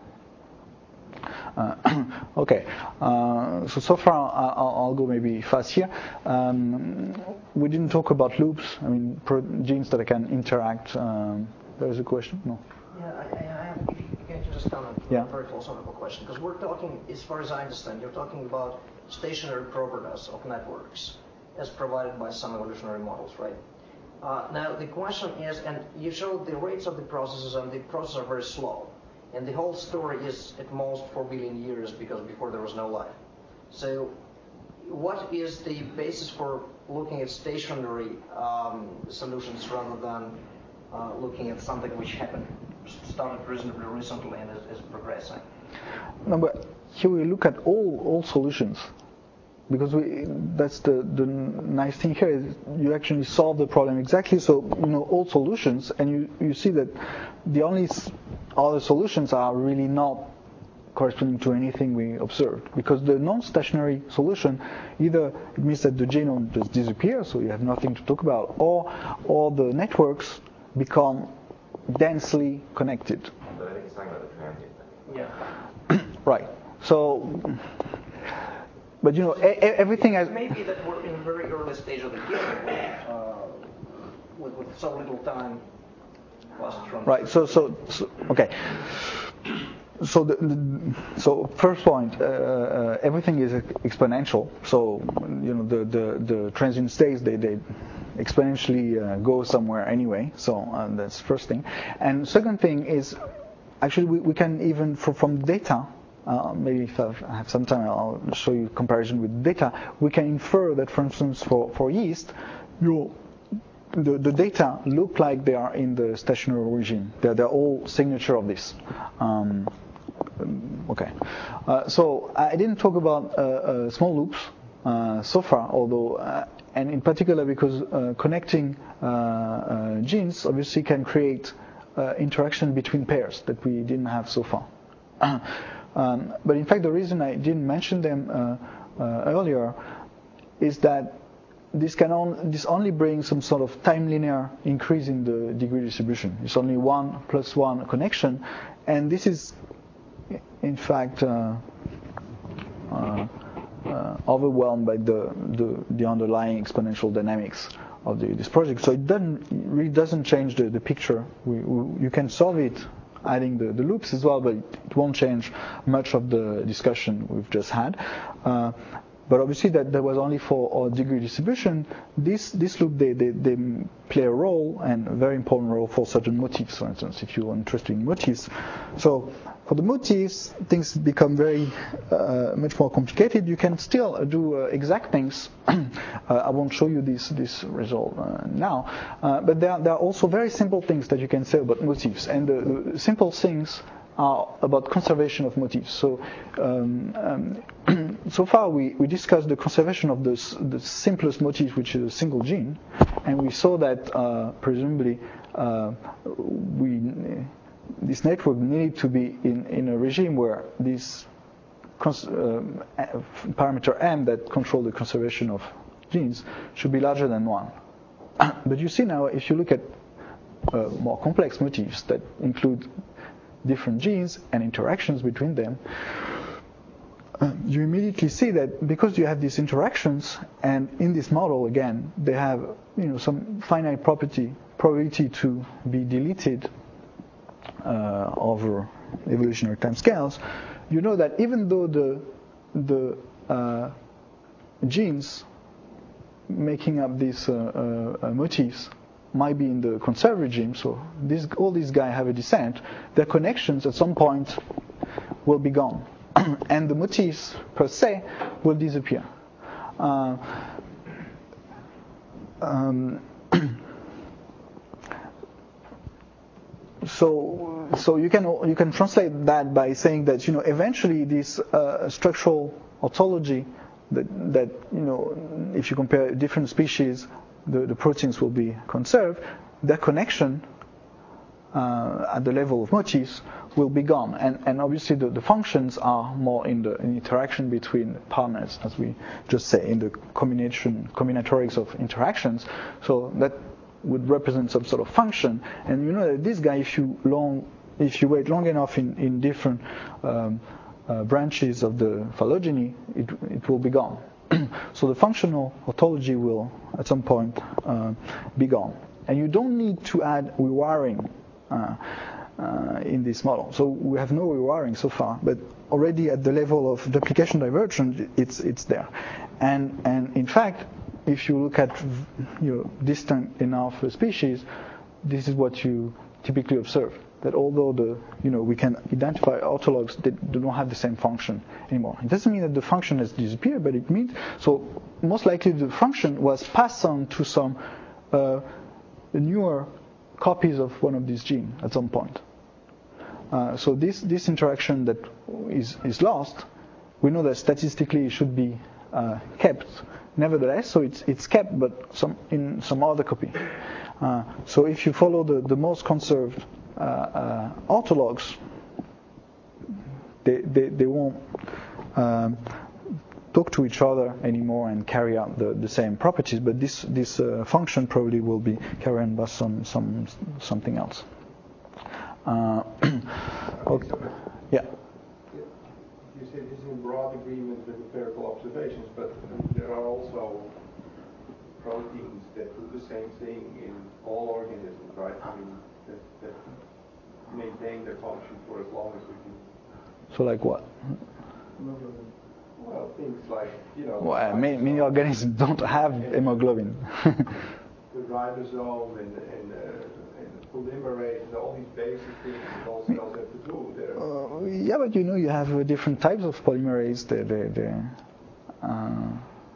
Uh, okay, uh, so so far I'll, I'll go maybe fast here. Um, we didn't talk about loops. I mean, pro- genes that can interact. Um, there is a question? No. Yeah, I, I have. If you can just comment on yeah. a very philosophical question, because we're talking, as far as I understand, you're talking about stationary properties of networks as provided by some evolutionary models, right? Uh, now the question is, and you showed the rates of the processes, and the processes are very slow. And the whole story is at most four billion years, because before there was no life. So what is the basis for looking at stationary um, solutions rather than uh, looking at something which happened, started reasonably recently and is, is progressing? No, but here we look at all all solutions. Because we, that's the, the nice thing here is you actually solve the problem exactly. So you know all solutions, and you, you see that the only other solutions are really not corresponding to anything we observed. Because the non-stationary solution, either it means that the genome just disappears, so you have nothing to talk about, or or the networks become densely connected. But I think he's talking about the transient thing. Yeah. Right. So. But you know, a- a- everything has. Maybe that we're in a very early stage of the game, uh, with, with so little time lost from. Right. So, so, so okay. So, the, the, so first point, uh, uh, everything is exponential. So, you know, the the, the transient states they they exponentially uh, go somewhere anyway. So uh, that's first thing. And second thing is, actually, we, we can even from, from data. Uh, maybe if I have some time, I'll show you comparison with data. We can infer that, for instance, for, for yeast, you, the, the data look like they are in the stationary regime. They're, they're all signature of this. Um, okay. Uh, so I didn't talk about uh, uh, small loops uh, so far, although, uh, and in particular because uh, connecting uh, uh, genes obviously can create uh, interaction between pairs that we didn't have so far. Um, but in fact, the reason I didn't mention them uh, uh, earlier is that this can on, this only brings some sort of time linear increase in the degree distribution. It's only one plus one connection, and this is, in fact, uh, uh, uh, overwhelmed by the, the the underlying exponential dynamics of the, this project. So it doesn't really doesn't change the, the picture. We, we, you can solve it adding the, the loops as well, but it won't change much of the discussion we've just had. Uh, but obviously that, that was only for our degree distribution. This this loop they, they, they play a role, and a very important role for certain motifs, for instance, if you are interested in motifs. So for the motifs, things become very uh, much more complicated. You can still do uh, exact things. uh, I won't show you this this result uh, now, uh, but there are, there are also very simple things that you can say about motifs, and the, the simple things are about conservation of motifs. So, um, um, so far we, we discussed the conservation of the, the simplest motif, which is a single gene, and we saw that uh, presumably uh, we this network needed to be in, in a regime where this cons- uh, parameter m that control the conservation of genes should be larger than one. But you see now, if you look at uh, more complex motifs that include different genes and interactions between them, uh, you immediately see that because you have these interactions, and in this model again they have you know some finite property probability to be deleted uh, over evolutionary timescales, you know that even though the the uh, genes making up these uh, uh, motifs might be in the conserved regime, so this, all these guys have a descent, their connections at some point will be gone, and the motifs per se will disappear. Uh, um, so, so you can you can translate that by saying that you know eventually this uh, structural orthology that that you know if you compare different species, The, the proteins will be conserved, their connection uh, at the level of motifs will be gone. And, and obviously the, the functions are more in the in interaction between partners, as we just say, in the combination, combinatorics of interactions. So that would represent some sort of function. And you know that this guy, if you long, if you wait long enough in, in different um, uh, branches of the phylogeny, it, it will be gone. So the functional orthology will, at some point, uh, be gone. And you don't need to add rewiring uh, uh, in this model. So we have no rewiring so far, but already at the level of duplication divergence, it's it's there. And and in fact, if you look at you know distant enough species, this is what you typically observe. That although the you know we can identify orthologs that do not have the same function anymore. It doesn't mean that the function has disappeared, but it means so most likely the function was passed on to some uh, newer copies of one of these genes at some point. Uh, so this this interaction that is is lost, we know that statistically it should be uh, kept. Nevertheless, so it's it's kept, but some in some other copy. Uh, so if you follow the the most conserved Uh, uh, orthologs, they, they, they won't um, talk to each other anymore and carry out the, the same properties, but this this uh, function probably will be carried on by some some something else. Uh, okay. Yeah. You say this is in broad agreement with empirical observations, but there are also proteins that do the same thing in all organisms, right? I mean, that, that maintain their function for as long as we can. So like what? Well, things like, you know... Well, many, many organisms don't have hemoglobin. The ribosome and, and, uh, and the polymerase and all these basic things that all cells have to do. Uh, yeah, but you know you have uh, different types of polymerase. They, they, they, uh,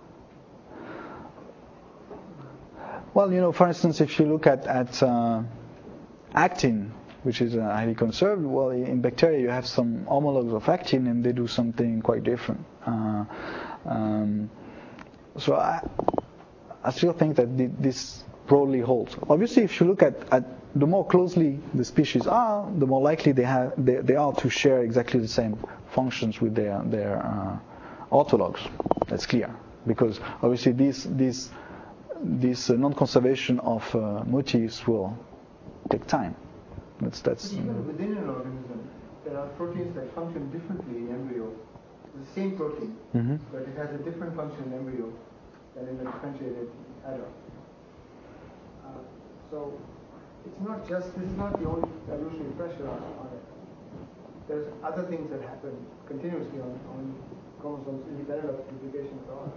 well, you know, for instance, if you look at, at uh, actin, which is uh, highly conserved, well, in bacteria you have some homologs of actin and they do something quite different. Uh, um, so I, I still think that this broadly holds. Obviously, if you look at, at the more closely the species are, the more likely they have they, they are to share exactly the same functions with their their uh, orthologs. That's clear, because obviously this this this uh, non-conservation of uh, motifs will take time. That's that's. But even within an organism, there are proteins that function differently in embryo. It's the same protein, mm-hmm. but it has a different function in embryo than in a differentiated adult. Uh, so it's not just this is not the only evolutionary pressure on, on it. There's other things that happen continuously on, on chromosomes independent of duplication at all.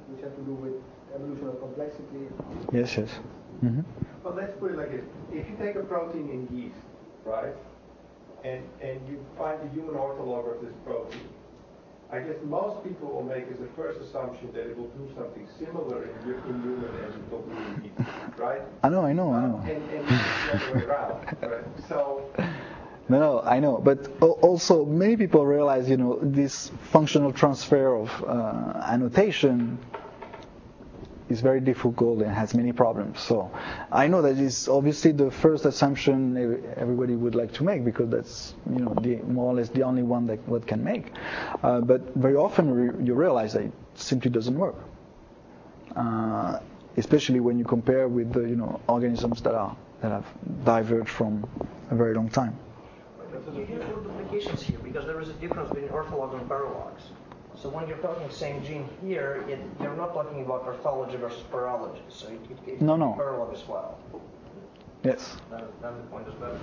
which have to do with evolution of complexity. Yes, yes. Mm-hmm. Well, let's put it like this. If you take a protein in yeast, right, and, and you find the human ortholog of this protein, I guess most people will make as a first assumption that it will do something similar in, in human as it will do in yeast, right? I know, I know, I know. And, and it's the other way around, right? So... No, no, I know, but also many people realize, you know, this functional transfer of uh, annotation is very difficult and has many problems. So I know that is obviously the first assumption everybody would like to make, because that's, you know, the, more or less the only one that what can make. Uh, but very often re- you realize that it simply doesn't work, uh, especially when you compare with the, you know, organisms that are that have diverged from a very long time. You have two duplications here, because there is a difference between orthologs and paralogs. So when you're talking same gene here, it, you're not talking about orthology versus paralogy. So it, it, it no, no. paralog as well. Yes. Then, then the point is better.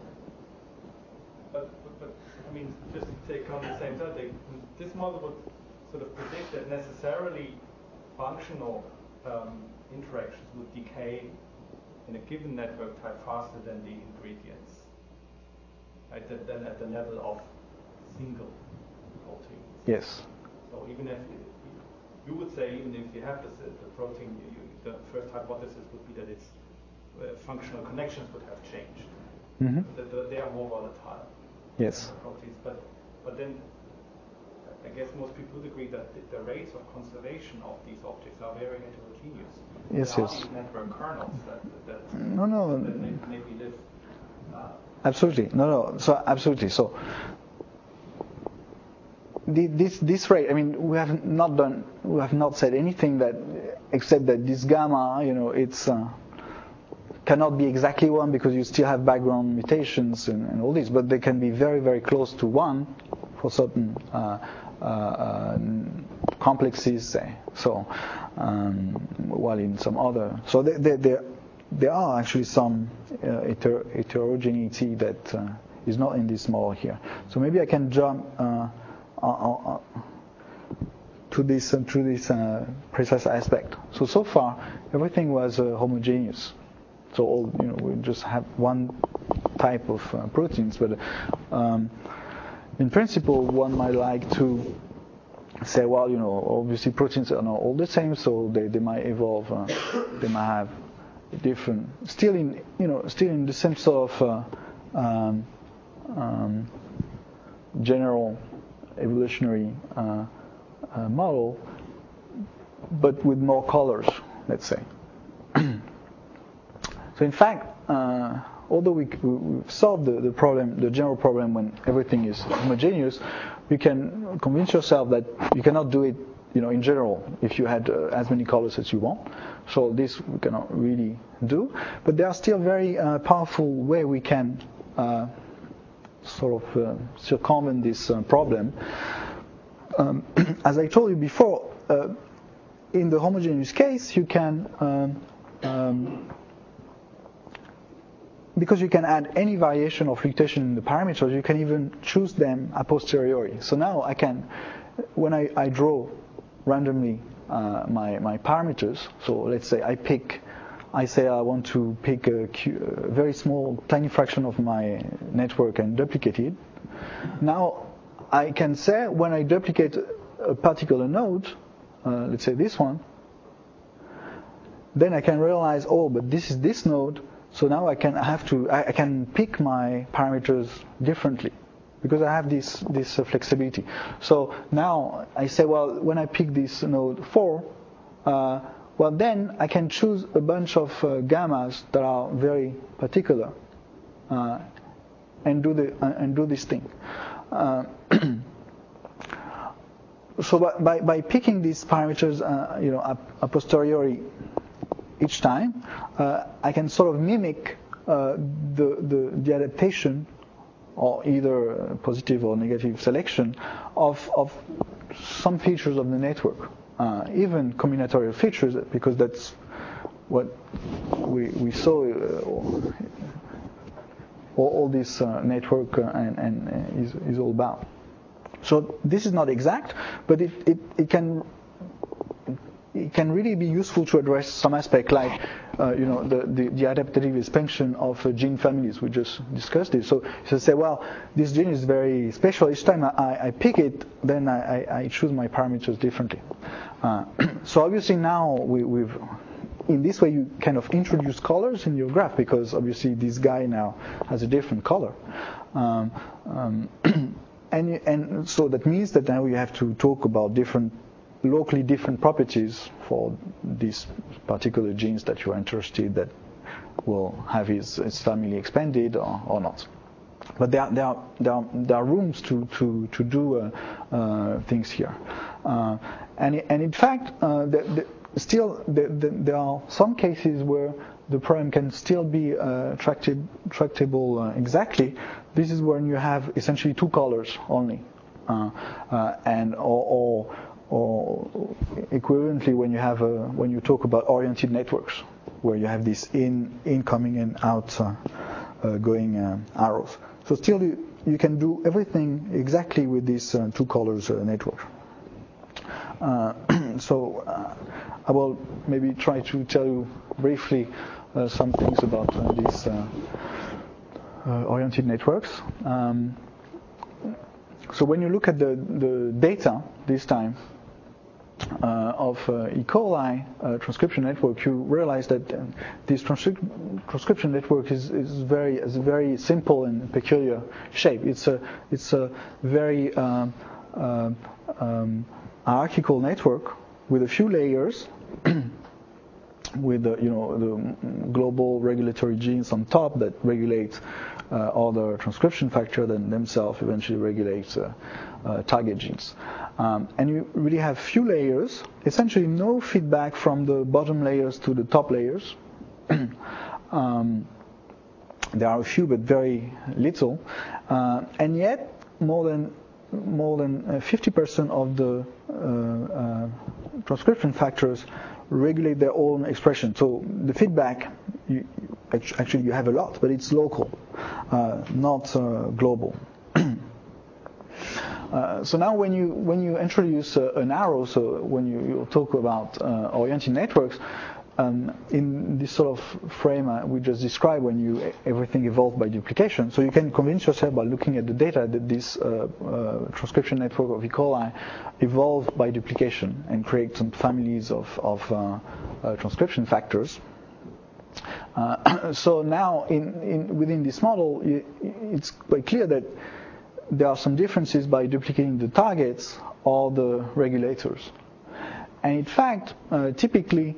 But, but, but, I mean, just to take on the same topic, this model would sort of predict that necessarily functional um, interactions would decay in a given network type faster than the ingredients. Right, than at the level of single proteins. Yes. So even if you, you would say, even if you have this, uh, the protein, you, you, the first hypothesis would be that its uh, functional connections would have changed. Mm-hmm. That the, they are more volatile. Yes. Proteins, but but then I guess most people would agree that the, the rates of conservation of these objects are very heterogeneous. Yes, there yes. are these network kernels that that, no, no. that may, maybe live. Uh, Absolutely, no, no. So absolutely. So the, this this rate. I mean, we have not done. We have not said anything that, except that this gamma, you know, it's uh, cannot be exactly one, because you still have background mutations and, and all this. But they can be very, very close to one for certain uh, uh, uh, complexes, say. So um, while in some other, so they they. they There are actually some uh, heter- heterogeneity that uh, is not in this model here. So maybe I can jump uh, uh, uh, to this uh, to this uh, precise aspect. So so far everything was uh, homogeneous. So all, you know, we just have one type of uh, proteins, but um, in principle one might like to say, well, you know, obviously proteins are not all the same, so they, they might evolve. Uh, they might have different, still in, you know, still in the same sort of uh, um, um, general evolutionary uh, uh, model, but with more colors, let's say. So in fact, uh, although we, we've solved the, the problem, the general problem when everything is homogeneous, you can convince yourself that you cannot do it, you know, in general, if you had uh, as many colors as you want. So this we cannot really do, but there are still very uh, powerful way we can uh, sort of uh, circumvent this uh, problem. Um, as I told you before, uh, in the homogeneous case, you can um, um, because you can add any variation or fluctuation in the parameters, you can even choose them a posteriori. So now I can, when I, I draw randomly uh, my, my parameters, so let's say I pick, I say I want to pick a, a very small, tiny fraction of my network and duplicate it. Now I can say when I duplicate a particular node, uh, let's say this one, then I can realize, oh, but this is this node, so now I can I have to I, I can pick my parameters differently, because I have this this uh, flexibility. So now I say, well, when I pick this node four, uh, well then I can choose a bunch of uh, gammas that are very particular, uh, and do the uh, and do this thing. Uh, so by, by by picking these parameters, uh, you know, a, a posteriori each time, uh, I can sort of mimic uh, the, the the adaptation, or either positive or negative selection of of some features of the network, uh, even combinatorial features, because that's what we we saw. Uh, all, all this uh, network uh, and, and uh, is is all about. So this is not exact, but it it, it can. can really be useful to address some aspect like, uh, you know, the, the, the adaptive expansion of uh, gene families. We just discussed it. So you say, well, this gene is very special. Each time I, I pick it, then I, I, I choose my parameters differently. Uh, so obviously now we, we've, in this way you kind of introduce colors in your graph, because obviously this guy now has a different color. Um, um, and, and so that means that now you have to talk about different locally different properties for these particular genes that you are interested that will have his, his family expanded or, or not. But there are, there are, there are, there are rooms to, to, to do uh, uh, things here. Uh, and, and in fact, uh, the, the, still the, the, there are some cases where the problem can still be uh, tracted, tractable uh, exactly. This is when you have essentially two colors only. Uh, uh, and or, or or equivalently when you have a, when you talk about oriented networks, where you have this in incoming and out uh, uh, going uh, arrows. So still you, you can do everything exactly with this uh, two colors uh, network. Uh, so uh, I will maybe try to tell you briefly uh, some things about uh, these uh, uh, oriented networks. Um, so when you look at the, the data this time, Uh, of uh, E. coli uh, transcription network, you realize that uh, this transcri- transcription network is, is very is a very simple and peculiar shape. It's a it's a very um, uh, um, hierarchical network with a few layers, with the, you know, the global regulatory genes on top that regulate uh, other transcription factors that themselves eventually regulate uh, uh, target genes. Um, and you really have few layers, essentially no feedback from the bottom layers to the top layers. um, there are a few, but very little, uh, and yet more than more than fifty percent of the uh, uh, transcription factors regulate their own expression. So the feedback, you, actually you have a lot, but it's local, uh, not uh, global. Uh, so now when you when you introduce uh, an arrow, so when you, you talk about uh, oriented networks, um, in this sort of frame uh, we just described, when you everything evolved by duplication, so you can convince yourself by looking at the data that this uh, uh, transcription network of E. coli evolved by duplication and create some families of, of uh, uh, transcription factors. Uh, so now in, in within this model, it's quite clear that there are some differences by duplicating the targets or the regulators. And in fact, uh, typically,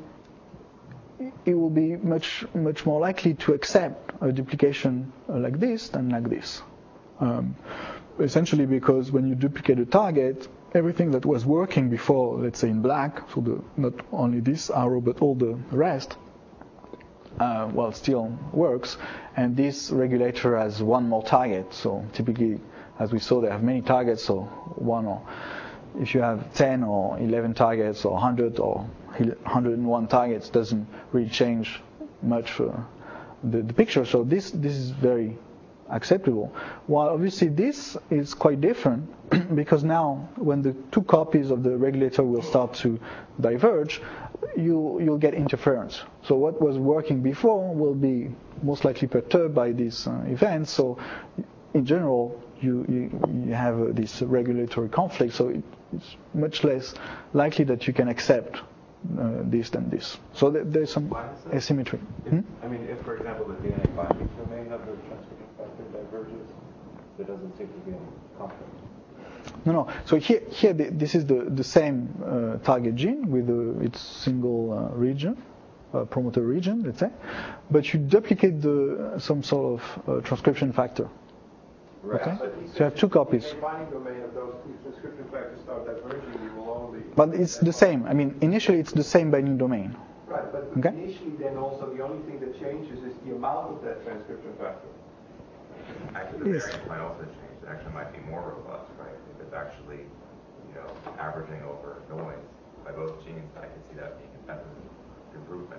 it will be much much more likely to accept a duplication uh, like this than like this. Um, essentially because when you duplicate a target, everything that was working before, let's say in black, so the, not only this arrow but all the rest, uh, well, still works. And this regulator has one more target, so typically, as we saw, they have many targets, so one or if you have ten or eleven targets or one hundred or one hundred one targets, doesn't really change much uh, the, the picture. So this this is very acceptable. While obviously this is quite different because now when the two copies of the regulator will start to diverge, you you'll get interference. So what was working before will be most likely perturbed by these uh, events. So in general, you, you, you have uh, this regulatory conflict, so it, it's much less likely that you can accept uh, this than this. So th- there's some asymmetry. If, Hmm? I mean, if, for example, the D N A binding domain of the transcription factor diverges, there doesn't seem to be any conflict. No, no. So here, here the, this is the, the same uh, target gene with uh, its single uh, region, uh, promoter region, let's say, but you duplicate the some sort of uh, transcription factor. Right. Okay. But So you have two copies. The binding domain of those two transcription factors start diverging, you will only. But it's the same. I mean, initially it's the same binding domain. Right, but Okay. initially then also the only thing that changes is the amount of that transcription factor. Actually, the Yes. variance might also change. It actually might be more robust, right? If it's actually, you know, averaging over noise by both genes, I can see that being a better improvement.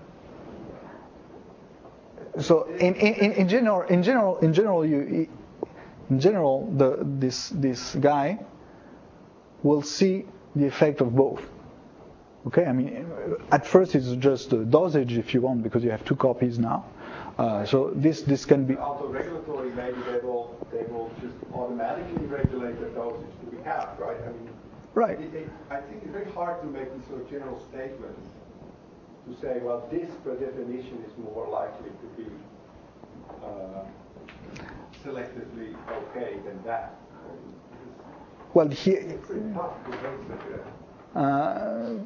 So in, in, in general, in general, in general, you, in general, the this this guy will see the effect of both. Okay, I mean, at first it's just a dosage if you want, because you have two copies now. Uh, so this this can be auto-regulatory. Maybe they will they will just automatically regulate the dosage to be capped, right? I mean, right. It, it, I think it's very hard to make these sort of general statements to say, well, this per definition is more likely to be uh, selectively okay than that. Well, here. It's pretty tough to make that. Uh,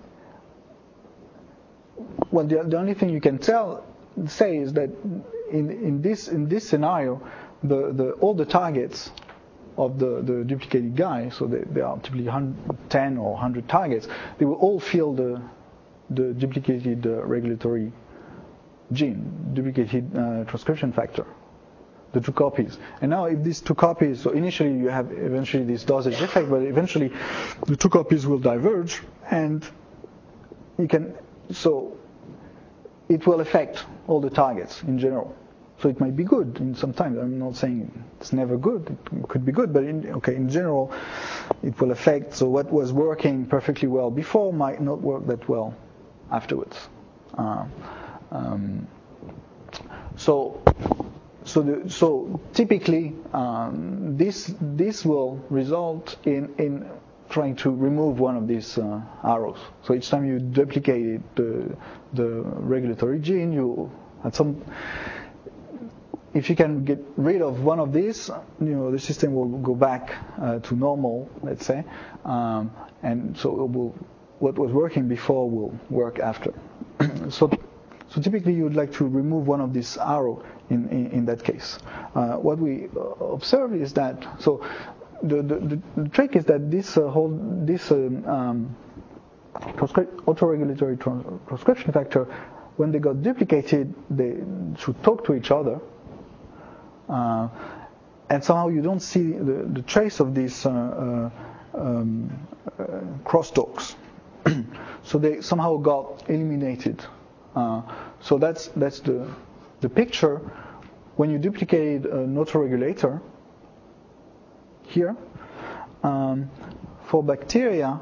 well, the, the only thing you can tell say is that in in this in this scenario, the, the all the targets of the, the duplicated guy, so they, they are typically ten or one hundred targets, they will all fill the the duplicated uh, regulatory gene, duplicated uh, transcription factor, the two copies. And now if these two copies, so initially you have eventually this dosage effect, but eventually the two copies will diverge, and you can, so it will affect all the targets in general. So it might be good in some time. I'm not saying it's never good. It could be good, but in, okay, in general, it will affect. So what was working perfectly well before might not work that well afterwards. Uh, um, so, so, the, so typically, um, this this will result in in trying to remove one of these uh, arrows. So each time you duplicate the the regulatory gene, you at some if you can get rid of one of these, you know, the system will go back uh, to normal, let's say, um, and so it will, what was working before will work after. so, so typically you would like to remove one of these arrow in, in, in that case. Uh, what we observe is that, so the, the, the trick is that this uh, whole, this um, um, autoregulatory trans- transcription factor, when they got duplicated, they should talk to each other. Uh, and somehow you don't see the, the trace of these uh, uh, um, uh, crosstalks. So they somehow got eliminated. Uh, so that's that's the the picture. When you duplicate an autoregulator here, um, for bacteria,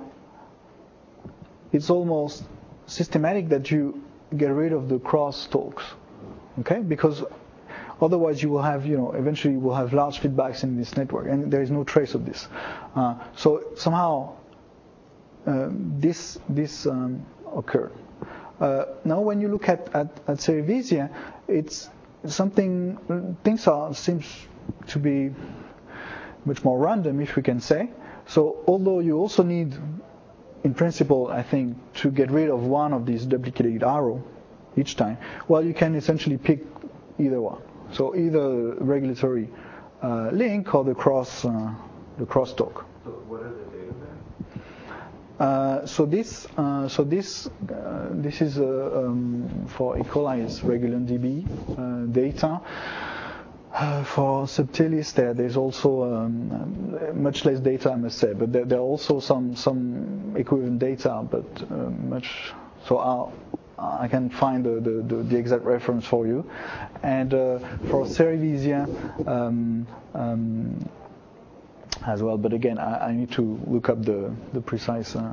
it's almost systematic that you get rid of the crosstalks, okay? Because otherwise, you will have, you know, eventually you will have large feedbacks in this network, and there is no trace of this. Uh, so somehow uh, this this um, occurred. Uh, now, when you look at at, at Cerevisia, it's something. Things are seems to be much more random, if we can say. So, although you also need, in principle, I think, to get rid of one of these duplicated arrow each time, well, you can essentially pick either one. So either regulatory uh, link or the cross uh, the crosstalk. So what are the data then? Uh, so this uh, so this uh, this is uh, um, for E. coli is Regulon D B uh, data. Uh, for Subtilis, there there's also um, much less data, I must say, but there, there are also some some equivalent data, but uh, much so. I'll, I can find the, the, the, the exact reference for you. And uh, for Cerevisia um, um, as well, but again, I, I need to look up the, the precise uh,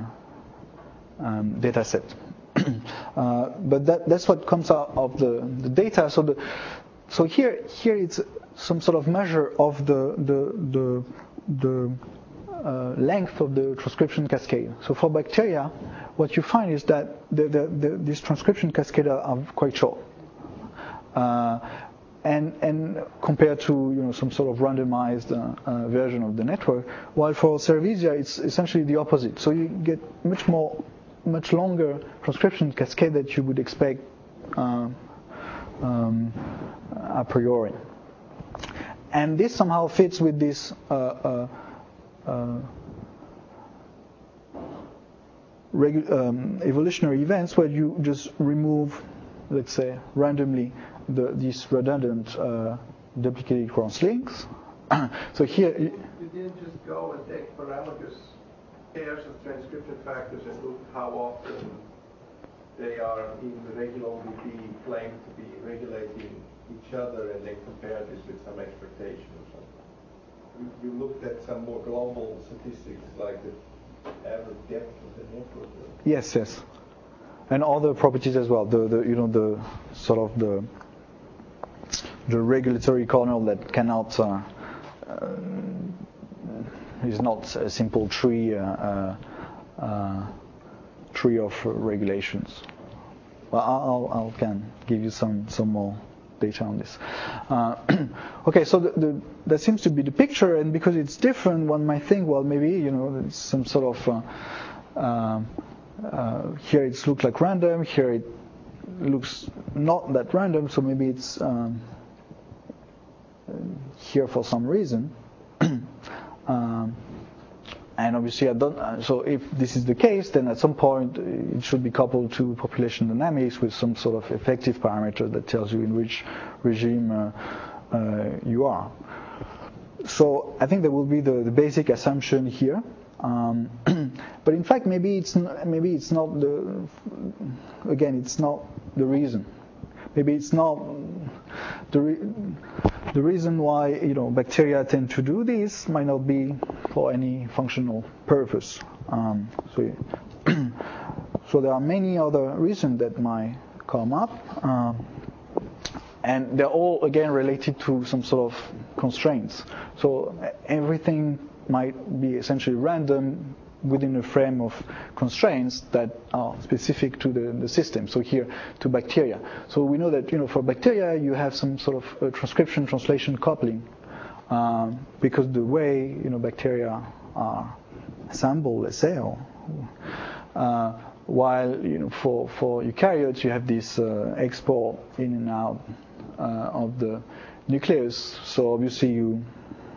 um, data set. uh, but that, that's what comes out of the, the data. So the so here here it's some sort of measure of the the the, the uh, length of the transcription cascade. So for bacteria, what you find is that the, the, the, these transcription cascades are quite short, uh, and and compared to, you know, some sort of randomized uh, uh, version of the network. While for Cerevisia, it's essentially the opposite. So you get much more, much longer transcription cascade that you would expect uh, um, a priori, and this somehow fits with this. Uh, uh, uh, Regu- um, evolutionary events where you just remove, let's say, randomly the, these redundant uh, duplicated cross links. So here you, you didn't just go and take parameters, pairs of transcription factors, and look how often they are in the regular D B claimed to be regulating each other, and then compare this with some expectation or something. You, you looked at some more global statistics like the average depth of the network. Yes, yes. and other properties as well. The, the you know the sort of the the regulatory kernel that cannot uh, uh, is not a simple tree uh, uh, uh, tree of regulations. Well, I'll, I'll can give you some some more data on this. Uh, okay, so the, the, that seems to be the picture, and because it's different, one might think, well, maybe you know it's some sort of uh, uh, uh, here it looks like random, here it looks not that random, so maybe it's um, here for some reason. um, And obviously, I don't, uh, so if this is the case, then at some point it should be coupled to population dynamics with some sort of effective parameter that tells you in which regime uh, uh, you are. So I think that will be the, the basic assumption here. Um, but in fact, maybe it's n- maybe it's not the again, it's not the reason. Maybe it's not the re- the reason why you know bacteria tend to do this might not be for any functional purpose. Um, so, so there are many other reasons that might come up, um, and they're all again related to some sort of constraints. So everything might be essentially random within a frame of constraints that are specific to the, the system. So here, to bacteria. So we know that you know for bacteria you have some sort of uh, transcription translation coupling um, because the way you know bacteria are assembled, let's say, or, uh, while you know for for eukaryotes you have this uh, export in and out uh, of the nucleus. So obviously you.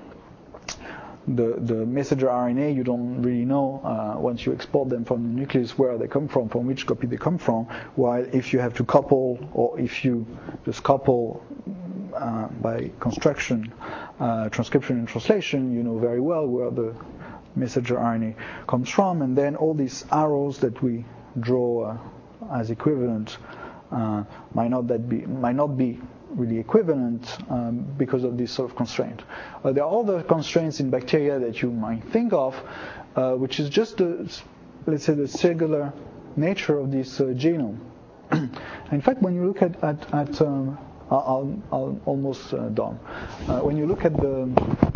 The, the messenger R N A, you don't really know uh, once you export them from the nucleus where they come from, from which copy they come from, while if you have to couple, or if you just couple uh, by construction, uh, transcription and translation, you know very well where the messenger R N A comes from, and then all these arrows that we draw uh, as equivalent uh, might not that be might not be really equivalent um, because of this sort of constraint. Uh, there are other constraints in bacteria that you might think of, uh, which is just the, let's say, the cellular nature of this uh, genome. In fact, when you look at, at, at um, I'll, I'll almost uh, done. Uh, when you look at the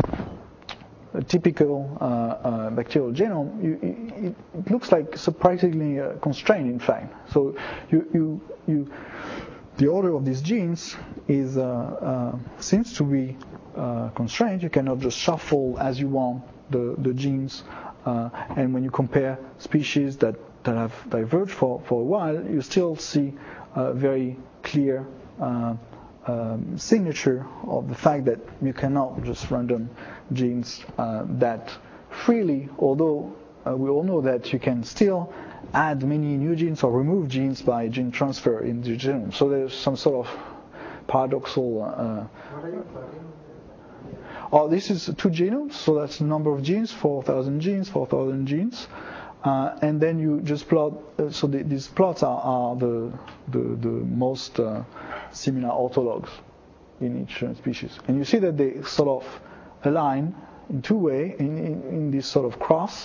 a typical uh, uh, bacterial genome, you, it, it looks like surprisingly uh, constrained. In fact, so you you you. The order of these genes is uh, uh, seems to be uh, constrained. You cannot just shuffle as you want the, the genes. Uh, and when you compare species that, that have diverged for, for a while, you still see a very clear uh, um, signature of the fact that you cannot just random genes uh, that freely, although uh, we all know that you can still add many new genes or remove genes by gene transfer in the genome. So there's some sort of paradoxal. Uh, What are you plotting? oh, this is two genomes, so that's the number of genes, four thousand genes, four thousand genes. Uh, and then you just plot, uh, so the, these plots are, are the, the, the most uh, similar orthologs in each uh, species. And you see that they sort of align in two ways, in, in, in this sort of cross.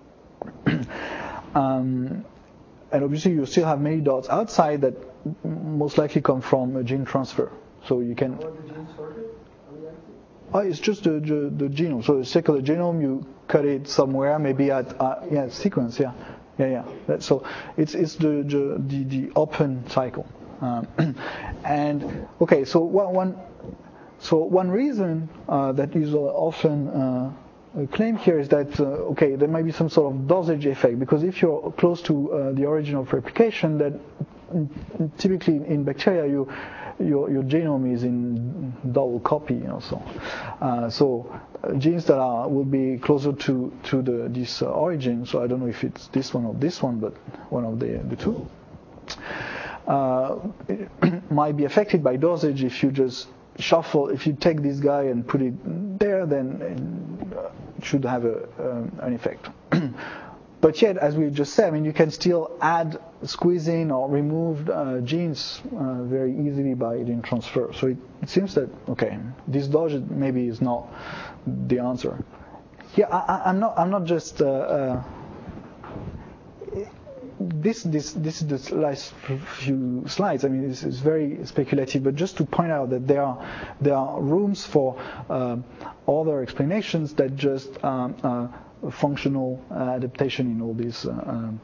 Um, and obviously you still have many dots outside that most likely come from a gene transfer. So you can... How are the genes sorted? Oh, it's just the, the, the genome. So the circular genome, you cut it somewhere, maybe at uh, yeah sequence, yeah, yeah, yeah. That, so it's it's the the, the, the open cycle. Um, and okay, so one, one so one reason uh, that is often uh, claim here is that uh, okay, there might be some sort of dosage effect, because if you're close to uh, the origin of replication, that typically in bacteria you your your genome is in double copy, you know. So uh, so uh, genes that are will be closer to to the this uh, origin. So I don't know if it's this one or this one, but one of the the two uh, might be affected by dosage. If you just shuffle, if you take this guy and put it there, then it should have a, um, an effect. But yet, as we just said, I mean, you can still add, squeeze in, or remove uh, genes uh, very easily by gene transfer. So it, it seems that okay, this dosage maybe is not the answer. Yeah, I, I'm not. I'm not just. Uh, uh, this this this is the last few slides. I mean, this is very speculative, but just to point out that there are there are rooms for uh, other explanations that just um, uh, functional uh, adaptation in all these uh, um,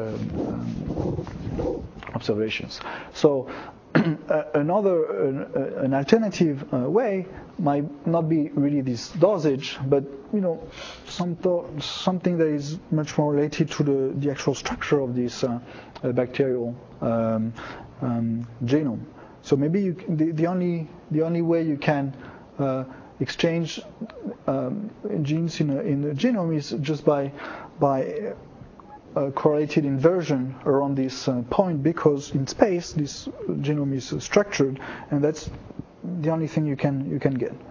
um, observations. So. Uh, another, uh, an alternative uh, way might not be really this dosage, but you know, some th- something that is much more related to the, the actual structure of this uh, uh, bacterial um, um, genome. So maybe you, the, the only the only way you can uh, exchange um, genes in a, in a genome is just by by Uh, correlated inversion around this uh, point, because in space this genome is uh, structured, and that's the only thing you can you can get.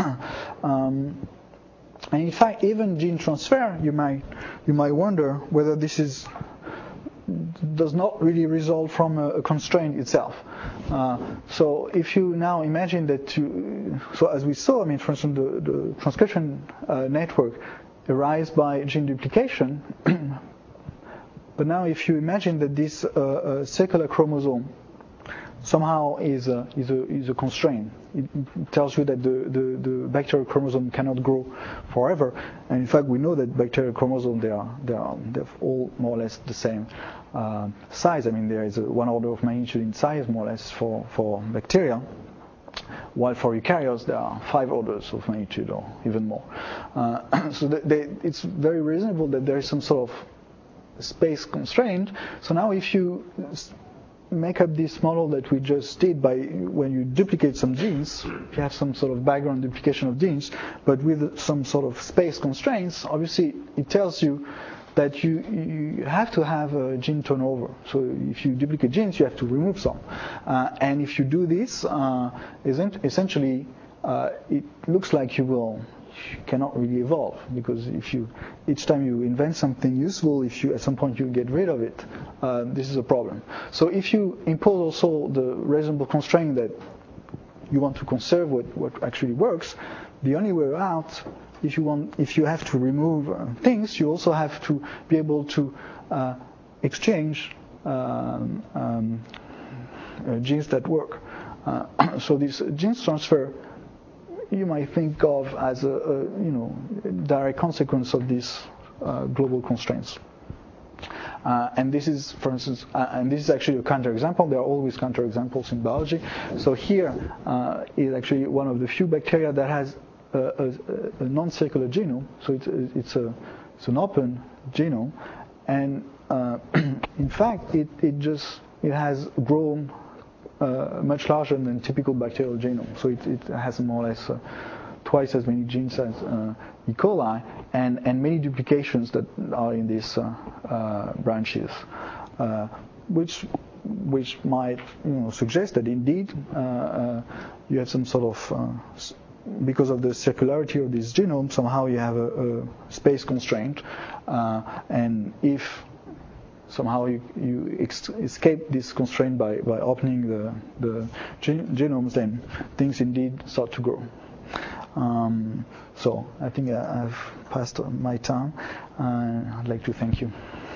um, and in fact, even gene transfer, you might you might wonder whether this is does not really result from a, a constraint itself. Uh, so if you now imagine that you, so as we saw, I mean, for instance, the, the transcription uh, network arises by gene duplication. But now, if you imagine that this uh, uh, circular chromosome somehow is a, is a, is a constraint, it tells you that the, the, the bacterial chromosome cannot grow forever. And in fact, we know that bacterial chromosomes, they are they are they're all more or less the same uh, size. I mean, there is a one order of magnitude in size, more or less, for for bacteria. While for eukaryotes, there are five orders of magnitude or even more. Uh, so they, they, it's very reasonable that there is some sort of space constraint. So now if you make up this model that we just did by when you duplicate some genes, you have some sort of background duplication of genes, but with some sort of space constraints, obviously it tells you that you, you have to have a gene turnover. So if you duplicate genes, you have to remove some. Uh, and if you do this, uh, essentially uh, it looks like you will You cannot really evolve, because if you each time you invent something useful, if you at some point you get rid of it, uh, this is a problem. So if you impose also the reasonable constraint that you want to conserve what, what actually works, the only way out, if you want, if you have to remove uh, things, you also have to be able to uh, exchange um, um, uh, genes that work. Uh, so this genes transfer, you might think of as a, a you know direct consequence of these uh, global constraints. Uh, and this is, for instance, uh, and this is actually a counterexample. There are always counterexamples in biology. So here uh, is actually one of the few bacteria that has a, a, a non-circular genome. So it's, it's a it's an open genome, and uh, in fact, it it just it has grown Uh, much larger than typical bacterial genome. So it, it has more or less uh, twice as many genes as uh, E. coli, and, and many duplications that are in these uh, uh, branches, uh, which which might you know suggest that indeed uh, uh, you have some sort of uh, because of the circularity of this genome, somehow you have a, a space constraint, uh, and if somehow you, you ex- escape this constraint by, by opening the, the gen- genomes, then things indeed start to grow. Um, so I think I, I've passed my time. Uh, I'd like to thank you.